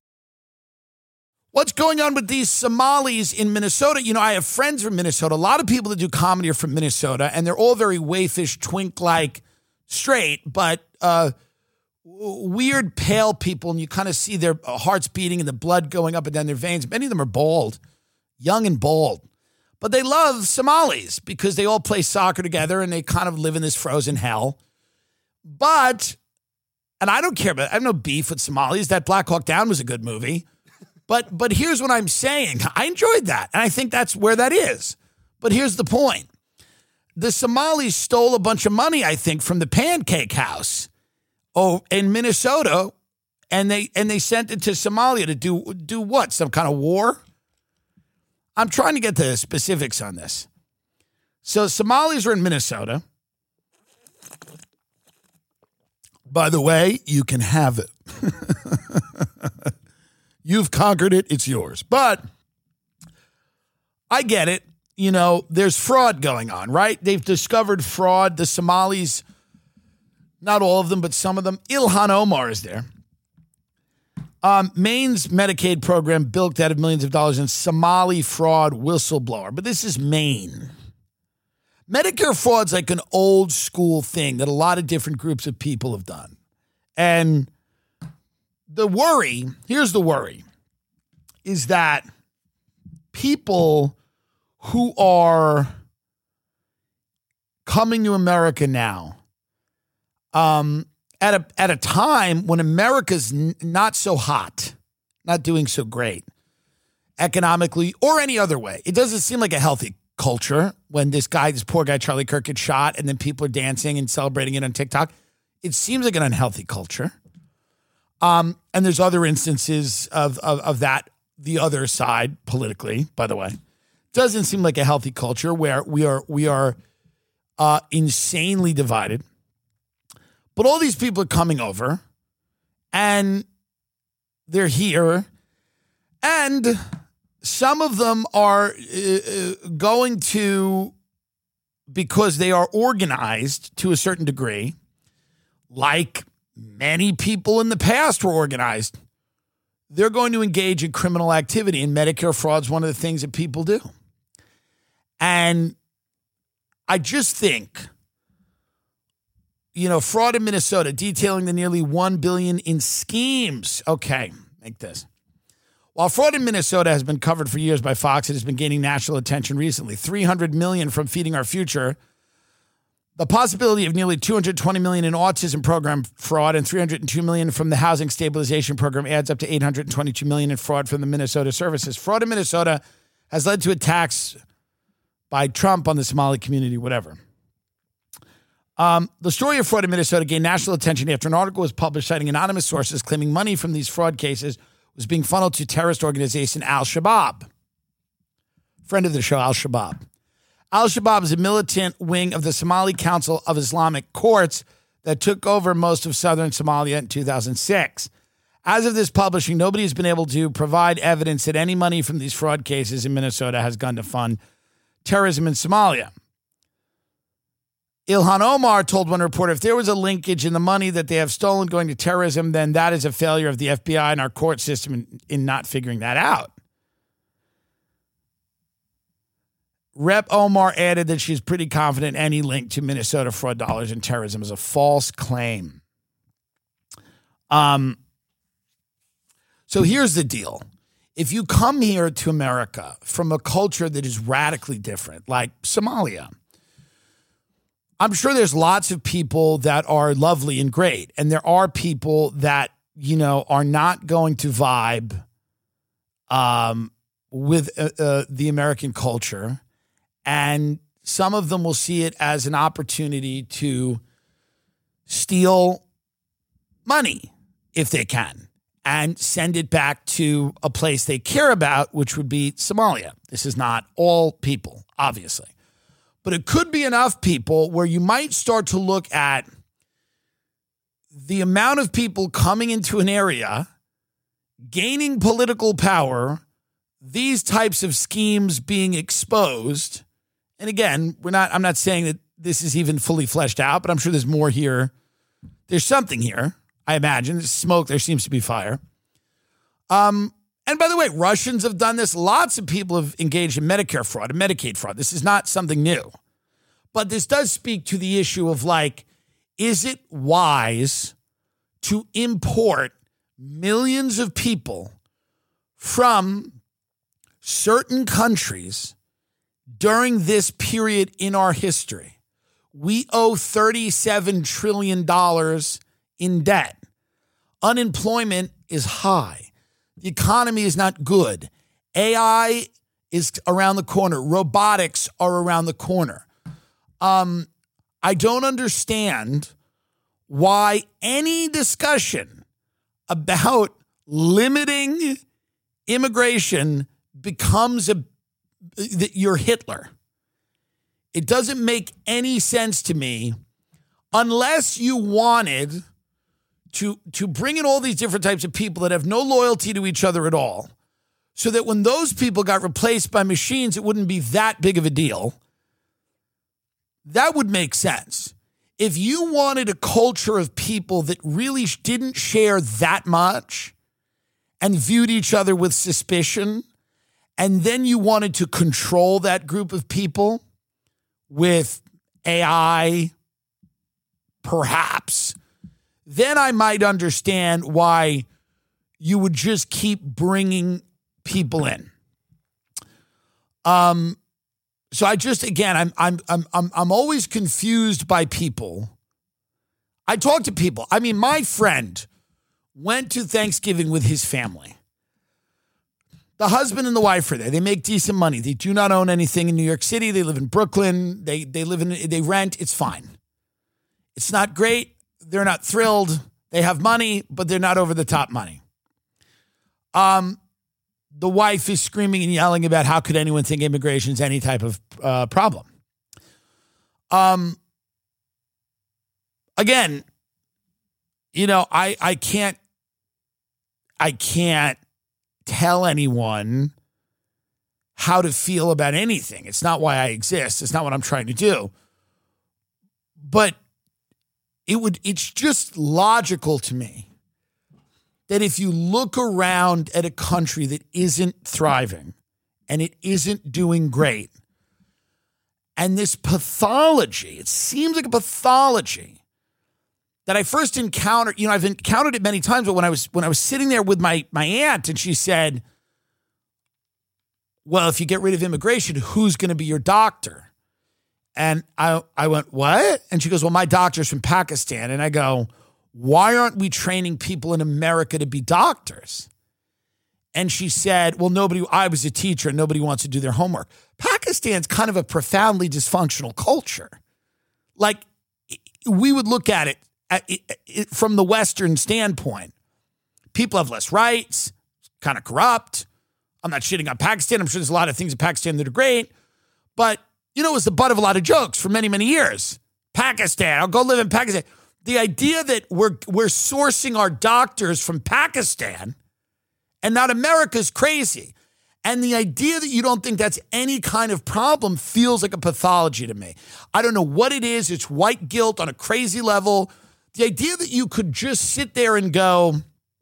What's going on with these Somalis in Minnesota? You know, I have friends from Minnesota. A lot of people that do comedy are from Minnesota, and they're all very wayfish, twink-like straight, but uh, weird, pale people, and you kind of see their hearts beating and the blood going up and down their veins. Many of them are bald, young and bald. But they love Somalis because they all play soccer together and they kind of live in this frozen hell. But, and I don't care about I have no beef with Somalis. That Black Hawk Down was a good movie. But but here's what I'm saying. I enjoyed that, and I think that's where that is. But here's the point. The Somalis stole a bunch of money, I think, from the Pancake House oh, in Minnesota, and they and they sent it to Somalia to do do what? Some kind of war? I'm trying to get the specifics on this. So Somalis are in Minnesota. By the way, you can have it. You've conquered it. It's yours. But I get it. You know, there's fraud going on, right? They've discovered fraud. The Somalis, not all of them, but some of them. Ilhan Omar is there. Um, Maine's Medicaid program bilked out of millions of dollars in Somali fraud whistleblower. But this is Maine. Medicare fraud's like an old school thing that a lot of different groups of people have done. And the worry, here's the worry, is that people who are coming to America now, um, at a at a time when America's n- not so hot, not doing so great, economically or any other way. It doesn't seem like a healthy culture when this guy, this poor guy, Charlie Kirk, gets shot and then people are dancing and celebrating it on TikTok. It seems like an unhealthy culture. Um, and there's other instances of, of, of that, the other side politically, by the way. Doesn't seem like a healthy culture where we are we are uh, insanely divided. But all these people are coming over and they're here, and some of them are uh, going to, because they are organized to a certain degree, like many people in the past were organized, they're going to engage in criminal activity, and Medicare fraud is one of the things that people do. And I just think, you know, fraud in Minnesota, detailing the nearly one billion dollars in schemes. Okay, make this. While fraud in Minnesota has been covered for years by Fox, it has been gaining national attention recently. three hundred million dollars from Feeding Our Future. The possibility of nearly two hundred twenty million dollars in autism program fraud and three hundred two million dollars from the Housing Stabilization Program adds up to eight hundred twenty-two million dollars in fraud from the Minnesota services. Fraud in Minnesota has led to attacks by Trump on the Somali community, whatever. Um, the story of fraud in Minnesota gained national attention after an article was published citing anonymous sources claiming money from these fraud cases was being funneled to terrorist organization Al-Shabaab. Friend of the show, Al-Shabaab. Al-Shabaab is a militant wing of the Somali Council of Islamic Courts that took over most of southern Somalia in two thousand six. As of this publishing, nobody has been able to provide evidence that any money from these fraud cases in Minnesota has gone to fund terrorism in Somalia. Ilhan Omar told one reporter, if there was a linkage in the money that they have stolen going to terrorism, then that is a failure of the F B I and our court system in, in not figuring that out. Rep Omar added that she's pretty confident any link to Minnesota fraud dollars and terrorism is a false claim. Um. So here's the deal. If you come here to America from a culture that is radically different, like Somalia, I'm sure there's lots of people that are lovely and great. And there are people that, you know, are not going to vibe um, with uh, uh, the American culture. And some of them will see it as an opportunity to steal money if they can and send it back to a place they care about, which would be Somalia. This is not all people, obviously. But it could be enough people where you might start to look at the amount of people coming into an area, gaining political power, these types of schemes being exposed. And again, we're not, I'm not saying that this is even fully fleshed out, but I'm sure there's more here. There's something here, I imagine. There's smoke, there seems to be fire. Um, And by the way, Russians have done this. Lots of people have engaged in Medicare fraud and Medicaid fraud. This is not something new. But this does speak to the issue of, like, is it wise to import millions of people from certain countries during this period in our history? We owe thirty-seven trillion dollars in debt. Unemployment is high. The economy is not good. A I is around the corner. Robotics are around the corner. Um, I don't understand why any discussion about limiting immigration becomes a that you're Hitler. It doesn't make any sense to me unless you wanted to, to bring in all these different types of people that have no loyalty to each other at all, so that when those people got replaced by machines, it wouldn't be that big of a deal. That would make sense. If you wanted a culture of people that really didn't share that much and viewed each other with suspicion, and then you wanted to control that group of people with A I, perhaps, then I might understand why you would just keep bringing people in. Um, so I just, again, I'm, I'm, I'm, I'm, I'm always confused by people. I talk to people. I mean, my friend went to Thanksgiving with his family. The husband and the wife are there. They make decent money. They do not own anything in New York City. They live in Brooklyn. They, they live in, they rent. It's fine. It's not great. They're not thrilled. They have money, but they're not over the top money. Um, the wife is screaming and yelling about how could anyone think immigration is any type of uh, problem. Um, again, you know, I I can't I can't tell anyone how to feel about anything. It's not why I exist. It's not what I'm trying to do. But it would it's just logical to me that if you look around at a country that isn't thriving and it isn't doing great, and this pathology, it seems like a pathology that I first encountered, you know, I've encountered it many times, but when I was when I was sitting there with my my aunt and she said, well, if you get rid of immigration, who's going to be your doctor? And I I went, what? And she goes, well, my doctor's from Pakistan. And I go, why aren't we training people in America to be doctors? And she said, well, nobody, I was a teacher and nobody wants to do their homework. Pakistan's kind of a profoundly dysfunctional culture. Like, we would look at it, at it, it from the Western standpoint. People have less rights, kind of corrupt. I'm not shitting on Pakistan. I'm sure there's a lot of things in Pakistan that are great. But, you know, it was the butt of a lot of jokes for many, many years. Pakistan, I'll go live in Pakistan. The idea that we're we're sourcing our doctors from Pakistan and not America is crazy. And the idea that you don't think that's any kind of problem feels like a pathology to me. I don't know what it is. It's white guilt on a crazy level. The idea that you could just sit there and go,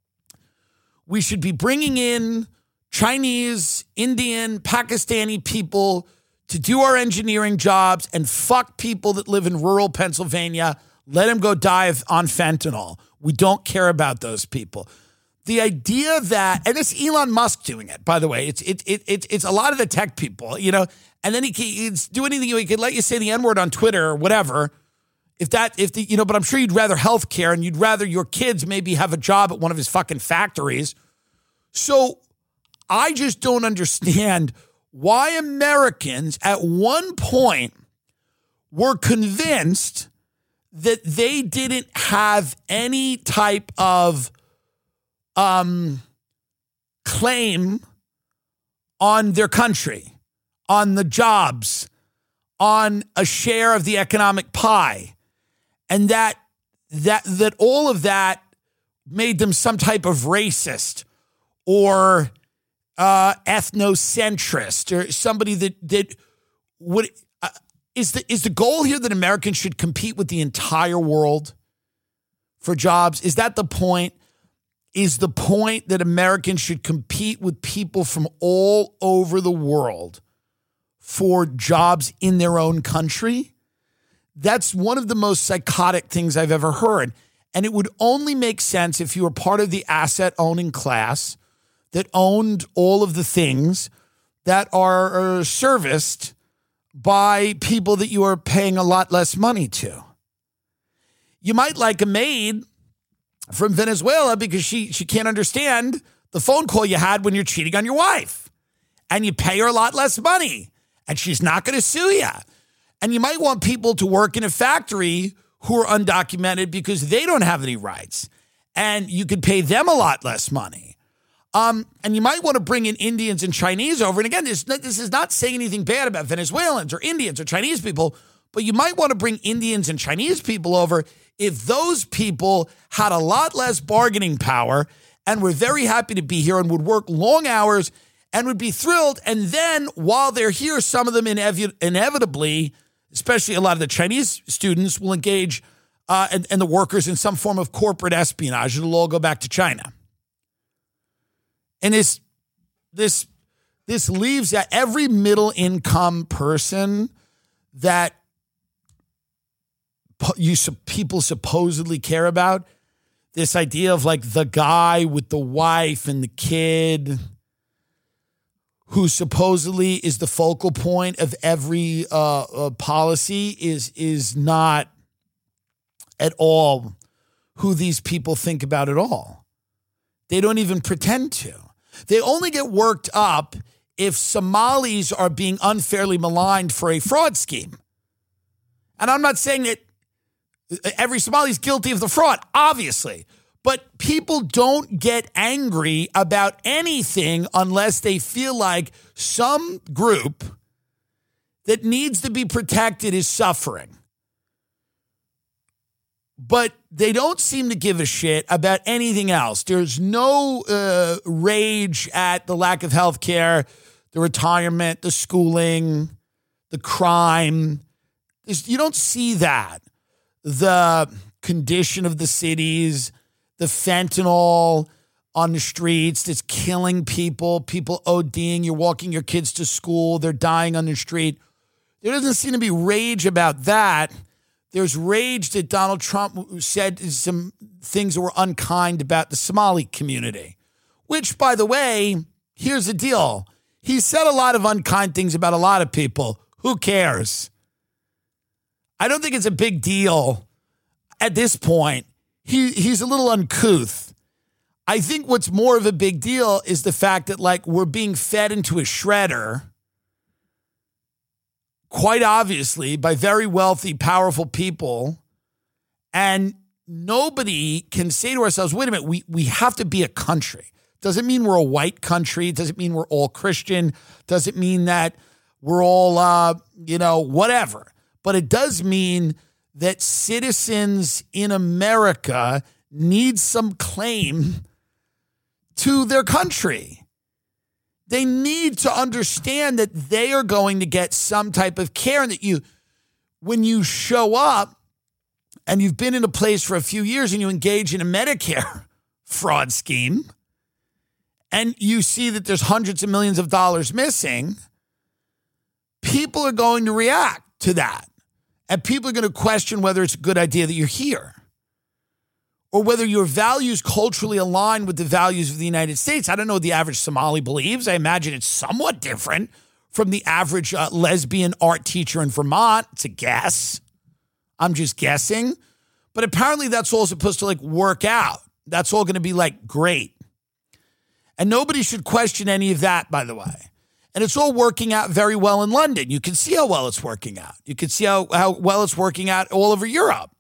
we should be bringing in Chinese, Indian, Pakistani people to do our engineering jobs and fuck people that live in rural Pennsylvania. Let them go die on fentanyl. We don't care about those people. The idea that, and it's Elon Musk doing it, by the way. It's it it, it it's a lot of the tech people, you know. And then he can he's do anything. He could let you say the N-word on Twitter or whatever. If that, if the, you know, but I'm sure you'd rather healthcare and you'd rather your kids maybe have a job at one of his fucking factories. So I just don't understand why Americans at one point were convinced that they didn't have any type of um, claim on their country, on the jobs, on a share of the economic pie, and that that that all of that made them some type of racist or uh, ethnocentrist or somebody that that would uh, is the is the goal here that Americans should compete with the entire world for jobs? Is that the point? Is the point that Americans should compete with people from all over the world for jobs in their own country? That's one of the most psychotic things I've ever heard. And it would only make sense if you were part of the asset owning class that owned all of the things that are uh, serviced by people that you are paying a lot less money to. You might like a maid from Venezuela because she she can't understand the phone call you had when you're cheating on your wife. And you pay her a lot less money. And she's not going to sue you. And you might want people to work in a factory who are undocumented because they don't have any rights. And you could pay them a lot less money. Um, and you might want to bring in Indians and Chinese over. And again, this, this is not saying anything bad about Venezuelans or Indians or Chinese people, but you might want to bring Indians and Chinese people over if those people had a lot less bargaining power and were very happy to be here and would work long hours and would be thrilled. And then while they're here, some of them inev- inevitably, especially a lot of the Chinese students, will engage uh, and, and the workers in some form of corporate espionage. It'll all go back to China. And this, this, this leaves that every middle income person that you people supposedly care about, this idea of like the guy with the wife and the kid who supposedly is the focal point of every uh, uh, policy is is not at all who these people think about at all. They don't even pretend to. They only get worked up if Somalis are being unfairly maligned for a fraud scheme. And I'm not saying that every Somali is guilty of the fraud, obviously. But people don't get angry about anything unless they feel like some group that needs to be protected is suffering. But they don't seem to give a shit about anything else. There's no uh, rage at the lack of health care, the retirement, the schooling, the crime. There's, you don't see that. The condition of the cities, the fentanyl on the streets that's killing people, people ODing, you're walking your kids to school, they're dying on the street. There doesn't seem to be rage about that. There's rage that Donald Trump said some things that were unkind about the Somali community, which, by the way, here's the deal. He said a lot of unkind things about a lot of people. Who cares? I don't think it's a big deal at this point. He he's a little uncouth. I think what's more of a big deal is the fact that, like, we're being fed into a shredder, quite obviously, by very wealthy, powerful people. And nobody can say to ourselves, wait a minute, we, we have to be a country. Doesn't mean we're a white country. Doesn't mean we're all Christian. Doesn't mean that we're all, uh, you know, whatever. But it does mean that citizens in America need some claim to their country. They need to understand that they are going to get some type of care, and that you, when you show up and you've been in a place for a few years and you engage in a Medicare fraud scheme and you see that there's hundreds of millions of dollars missing, people are going to react to that. And people are going to question whether it's a good idea that you're here, or whether your values culturally align with the values of the United States. I don't know what the average Somali believes. I imagine it's somewhat different from the average uh, lesbian art teacher in Vermont. It's a guess. I'm just guessing. But apparently that's all supposed to, like, work out. That's all going to be, like, great. And nobody should question any of that, by the way. And it's all working out very well in London. You can see how well it's working out. You can see how, how well it's working out all over Europe.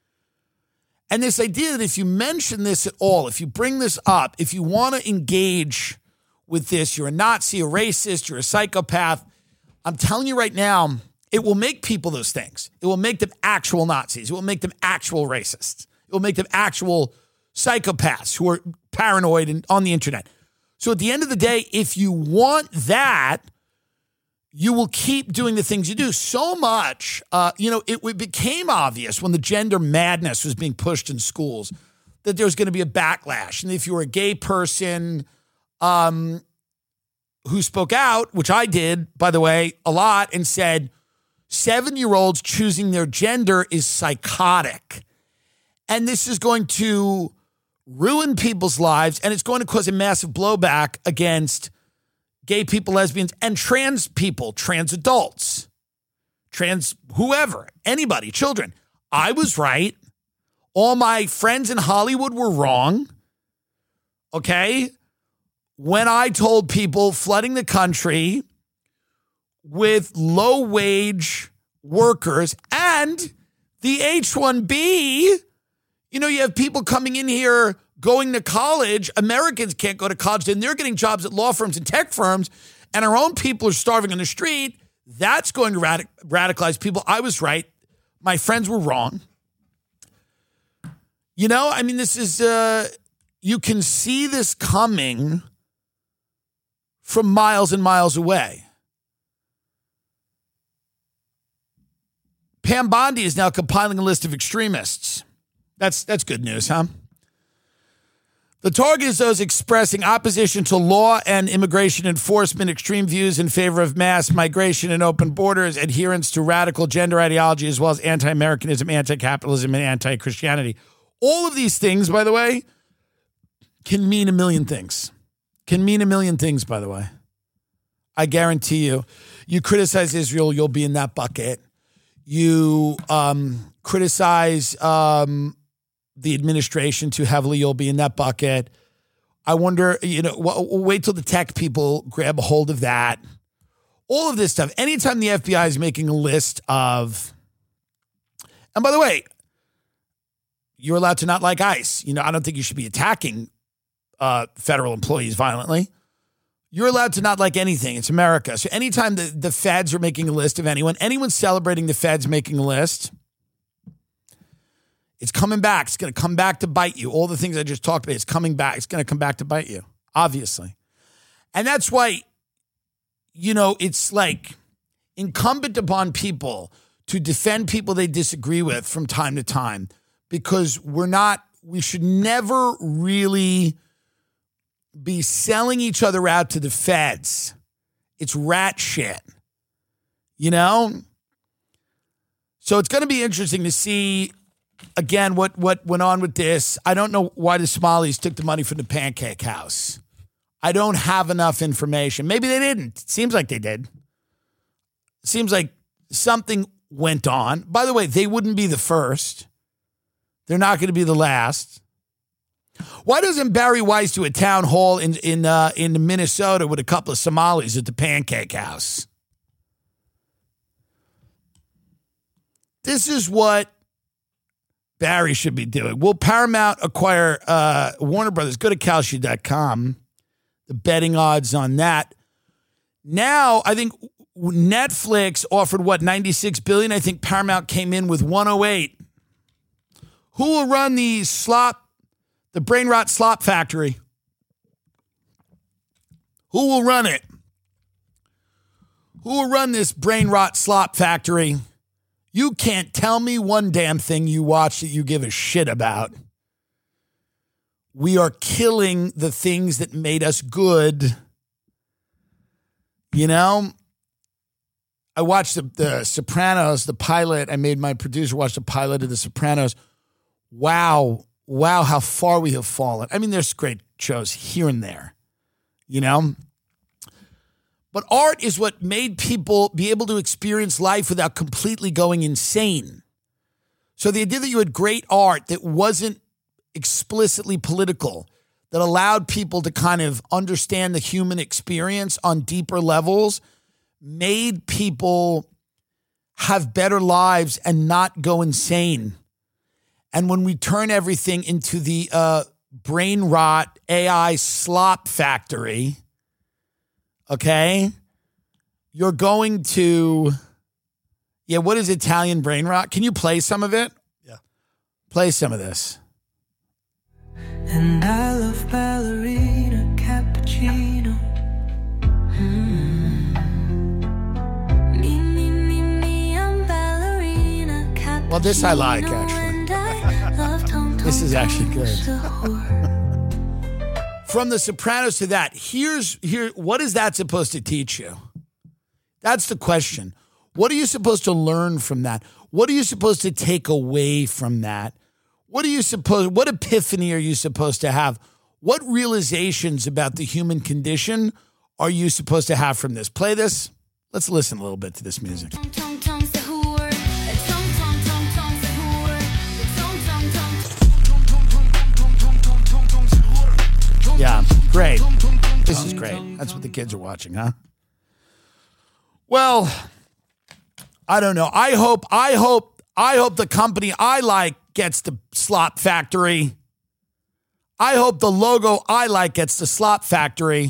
And this idea that if you mention this at all, if you bring this up, if you want to engage with this, you're a Nazi, a racist, you're a psychopath, I'm telling you right now, it will make people those things. It will make them actual Nazis. It will make them actual racists. It will make them actual psychopaths who are paranoid and on the internet. So at the end of the day, if you want that, you will keep doing the things you do. So much, uh, you know, it, it became obvious when the gender madness was being pushed in schools that there was going to be a backlash. And if you were a gay person um, who spoke out, which I did, by the way, a lot, and said, seven-year-olds choosing their gender is psychotic. And this is going to ruin people's lives, and it's going to cause a massive blowback against gay people, lesbians, and trans people, trans adults, trans whoever, anybody, children. I was right. All my friends in Hollywood were wrong. Okay? When I told people flooding the country with low-wage workers and the H one B, you know, you have people coming in here going to college. Americans can't go to college, and they're getting jobs at law firms and tech firms, and our own people are starving on the street. That's going to radic- radicalize people. I was right. My friends were wrong. You know, I mean, this is, uh, you can see this coming from miles and miles away. Pam Bondi is now compiling a list of extremists. That's that's good news, huh? The target is those expressing opposition to law and immigration enforcement, extreme views in favor of mass migration and open borders, adherence to radical gender ideology, as well as anti-Americanism, anti-capitalism, and anti-Christianity. All of these things, by the way, can mean a million things. Can mean a million things, by the way. I guarantee you. You criticize Israel, you'll be in that bucket. You um, criticize um, the administration too heavily, you'll be in that bucket. I wonder, you know, w- wait till the tech people grab a hold of that. All of this stuff. Anytime the F B I is making a list of, and by the way, you're allowed to not like ICE. You know, I don't think you should be attacking uh, federal employees violently. You're allowed to not like anything. It's America. So anytime the, the feds are making a list of anyone, anyone celebrating the feds making a list, it's coming back. It's going to come back to bite you. All the things I just talked about, it's coming back. It's going to come back to bite you, obviously. And that's why, you know, it's like incumbent upon people to defend people they disagree with from time to time, because we're not, we should never really be selling each other out to the feds. It's rat shit, you know? So it's going to be interesting to see, again, what, what went on with this. I don't know why the Somalis took the money from the Pancake House. I don't have enough information. Maybe they didn't. It seems like they did. It seems like something went on. By the way, they wouldn't be the first. They're not going to be the last. Why doesn't Barry Weiss do a town hall in in uh, in Minnesota with a couple of Somalis at the Pancake House? This is what Barry should be doing. Will Paramount acquire uh, Warner Brothers? Go to Kalshi dot com. The betting odds on that. Now, I think Netflix offered, what, ninety-six billion dollars? I think Paramount came in with one oh eight. Who will run the slop, the brain rot slop factory? Who will run it? Who will run this brain rot slop factory? You can't tell me one damn thing you watch that you give a shit about. We are killing the things that made us good. You know, I watched the, the Sopranos, the pilot. I made my producer watch the pilot of the Sopranos. Wow. Wow, how far we have fallen. I mean, there's great shows here and there, you know. But art is what made people be able to experience life without completely going insane. So the idea that you had great art that wasn't explicitly political, that allowed people to kind of understand the human experience on deeper levels, made people have better lives and not go insane. And when we turn everything into the uh, brain rot A I slop factory, okay, you're going to, yeah, what is Italian brain rot? Can you play some of it? Yeah. Play some of this. And I love ballerina cappuccino. Mm. Me, me, me, me, I'm ballerina cappuccino. Well, this I like, actually. I this is actually good. From The Sopranos to that, here's here. What is that supposed to teach you? That's the question. What are you supposed to learn from that? What are you supposed to take away from that? What are you supposed, what epiphany are you supposed to have? What realizations about the human condition are you supposed to have from this? Play this. Let's listen a little bit to this music. Yeah, great. This is great. That's what the kids are watching, huh? Well, I don't know. I hope, I hope, I hope the company I like gets the slop factory. I hope the logo I like gets the slop factory.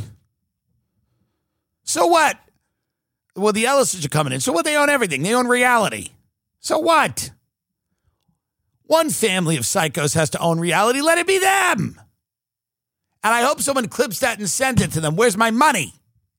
So what? Well, the Ellisons are coming in. So what? They own everything. They own reality. So what? One family of psychos has to own reality. Let it be them. And I hope someone clips that and sends it to them. Where's my money?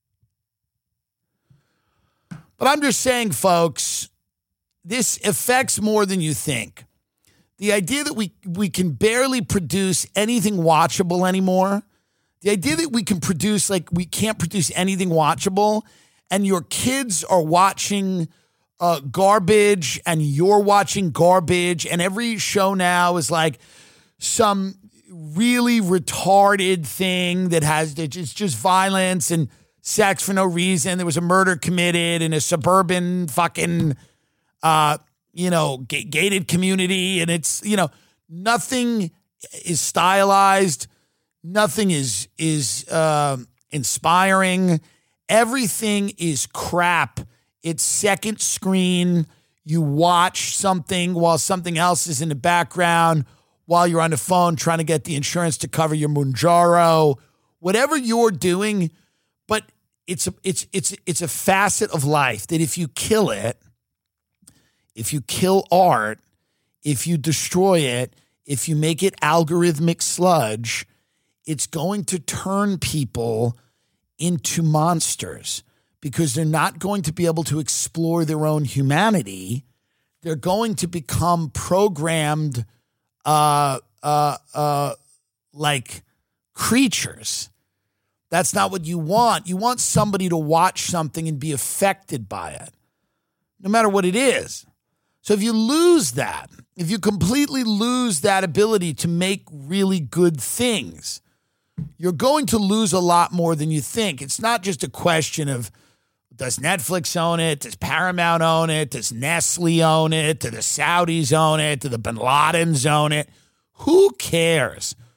But I'm just saying, folks, this affects more than you think. The idea that we, we can barely produce anything watchable anymore, the idea that we can produce, like we can't produce anything watchable, and your kids are watching uh, garbage and you're watching garbage, and every show now is like some really retarded thing that has, it's just violence and sex for no reason. There was a murder committed in a suburban fucking, uh, you know, g- gated community. And it's, you know, nothing is stylized. Nothing is, is uh, inspiring. Everything is crap. It's second screen. You watch something while something else is in the background, while you're on the phone trying to get the insurance to cover your Mounjaro, whatever you're doing. But it's a, it's, it's, it's a facet of life that if you kill it, if you kill art, if you destroy it, if you make it algorithmic sludge, it's going to turn people into monsters because they're not going to be able to explore their own humanity. They're going to become programmed uh, uh, uh, like creatures. That's not what you want. You want somebody to watch something and be affected by it, no matter what it is. So if you lose that, if you completely lose that ability to make really good things, you're going to lose a lot more than you think. It's not just a question of, does Netflix own it? Does Paramount own it? Does Nestle own it? Do the Saudis own it? Do the Bin Ladens own it? Who cares?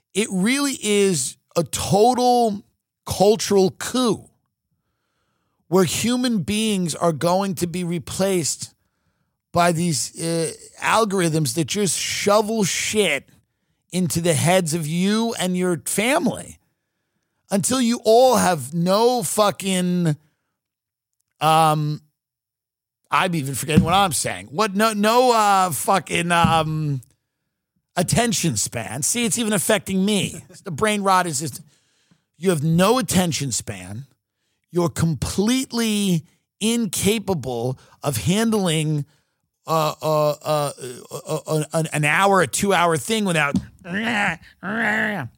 it really is a total cultural coup where human beings are going to be replaced by these uh, algorithms that just shovel shit into the heads of you and your family until you all have no fucking, um, I'm even forgetting what I'm saying. What, no, no uh, fucking um, attention span. See, it's even affecting me. The brain rot is just, you have no attention span. You're completely incapable of handling uh, uh, uh, uh, uh, an, an hour, a two-hour thing without. I'm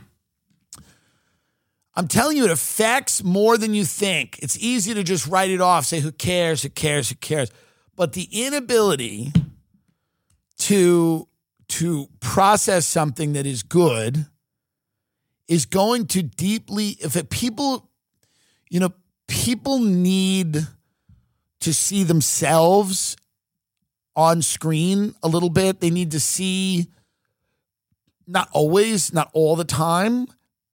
telling you, it affects more than you think. It's easy to just write it off, say, who cares, who cares, who cares. But the inability to, to process something that is good is going to deeply, if it, people, you know, people need to see themselves on screen a little bit. They need to see, not always, not all the time,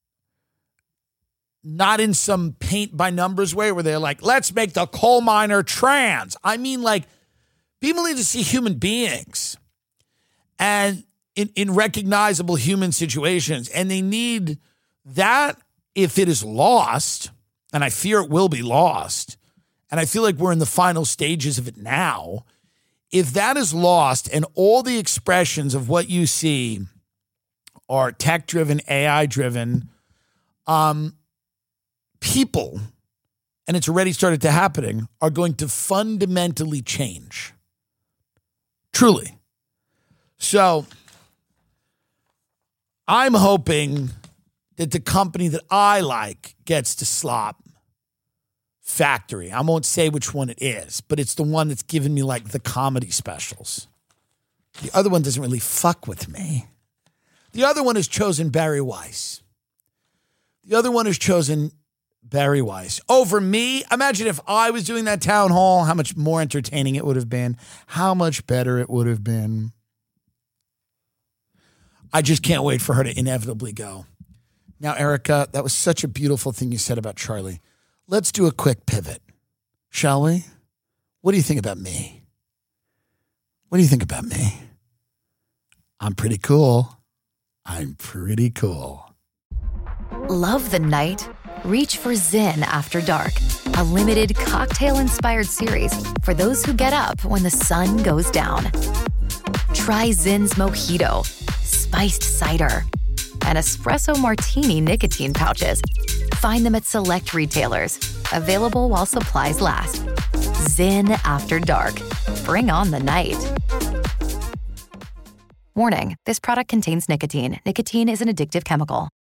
not in some paint by numbers way where they're like, let's make the coal miner trans. I mean, like, people need to see human beings and in, in recognizable human situations. And they need that. If it is lost, and I fear it will be lost, and I feel like we're in the final stages of it now, if that is lost and all the expressions of what you see are tech-driven, A I-driven, um, people, and it's already started to happening, are going to fundamentally change. Truly. So I'm hoping that the company that I like gets to slop factory. I won't say which one it is, but it's the one that's given me like the comedy specials. The other one doesn't really fuck with me. The other one has chosen Barry Weiss. The other one has chosen Barry Weiss over me. Imagine if I was doing that town hall, how much more entertaining it would have been, how much better it would have been. I just can't wait for her to inevitably go. Now, Erica, that was such a beautiful thing you said about Charlie. Let's do a quick pivot, shall we? What do you think about me? What do you think about me? I'm pretty cool. I'm pretty cool. Love the night? Reach for Zyn After Dark, a limited cocktail-inspired series for those who get up when the sun goes down. Try Zyn's Mojito, spiced cider, and espresso martini nicotine pouches. Find them at select retailers. Available while supplies last. Zyn After Dark. Bring on the night. Warning, this product contains nicotine. Nicotine is an addictive chemical.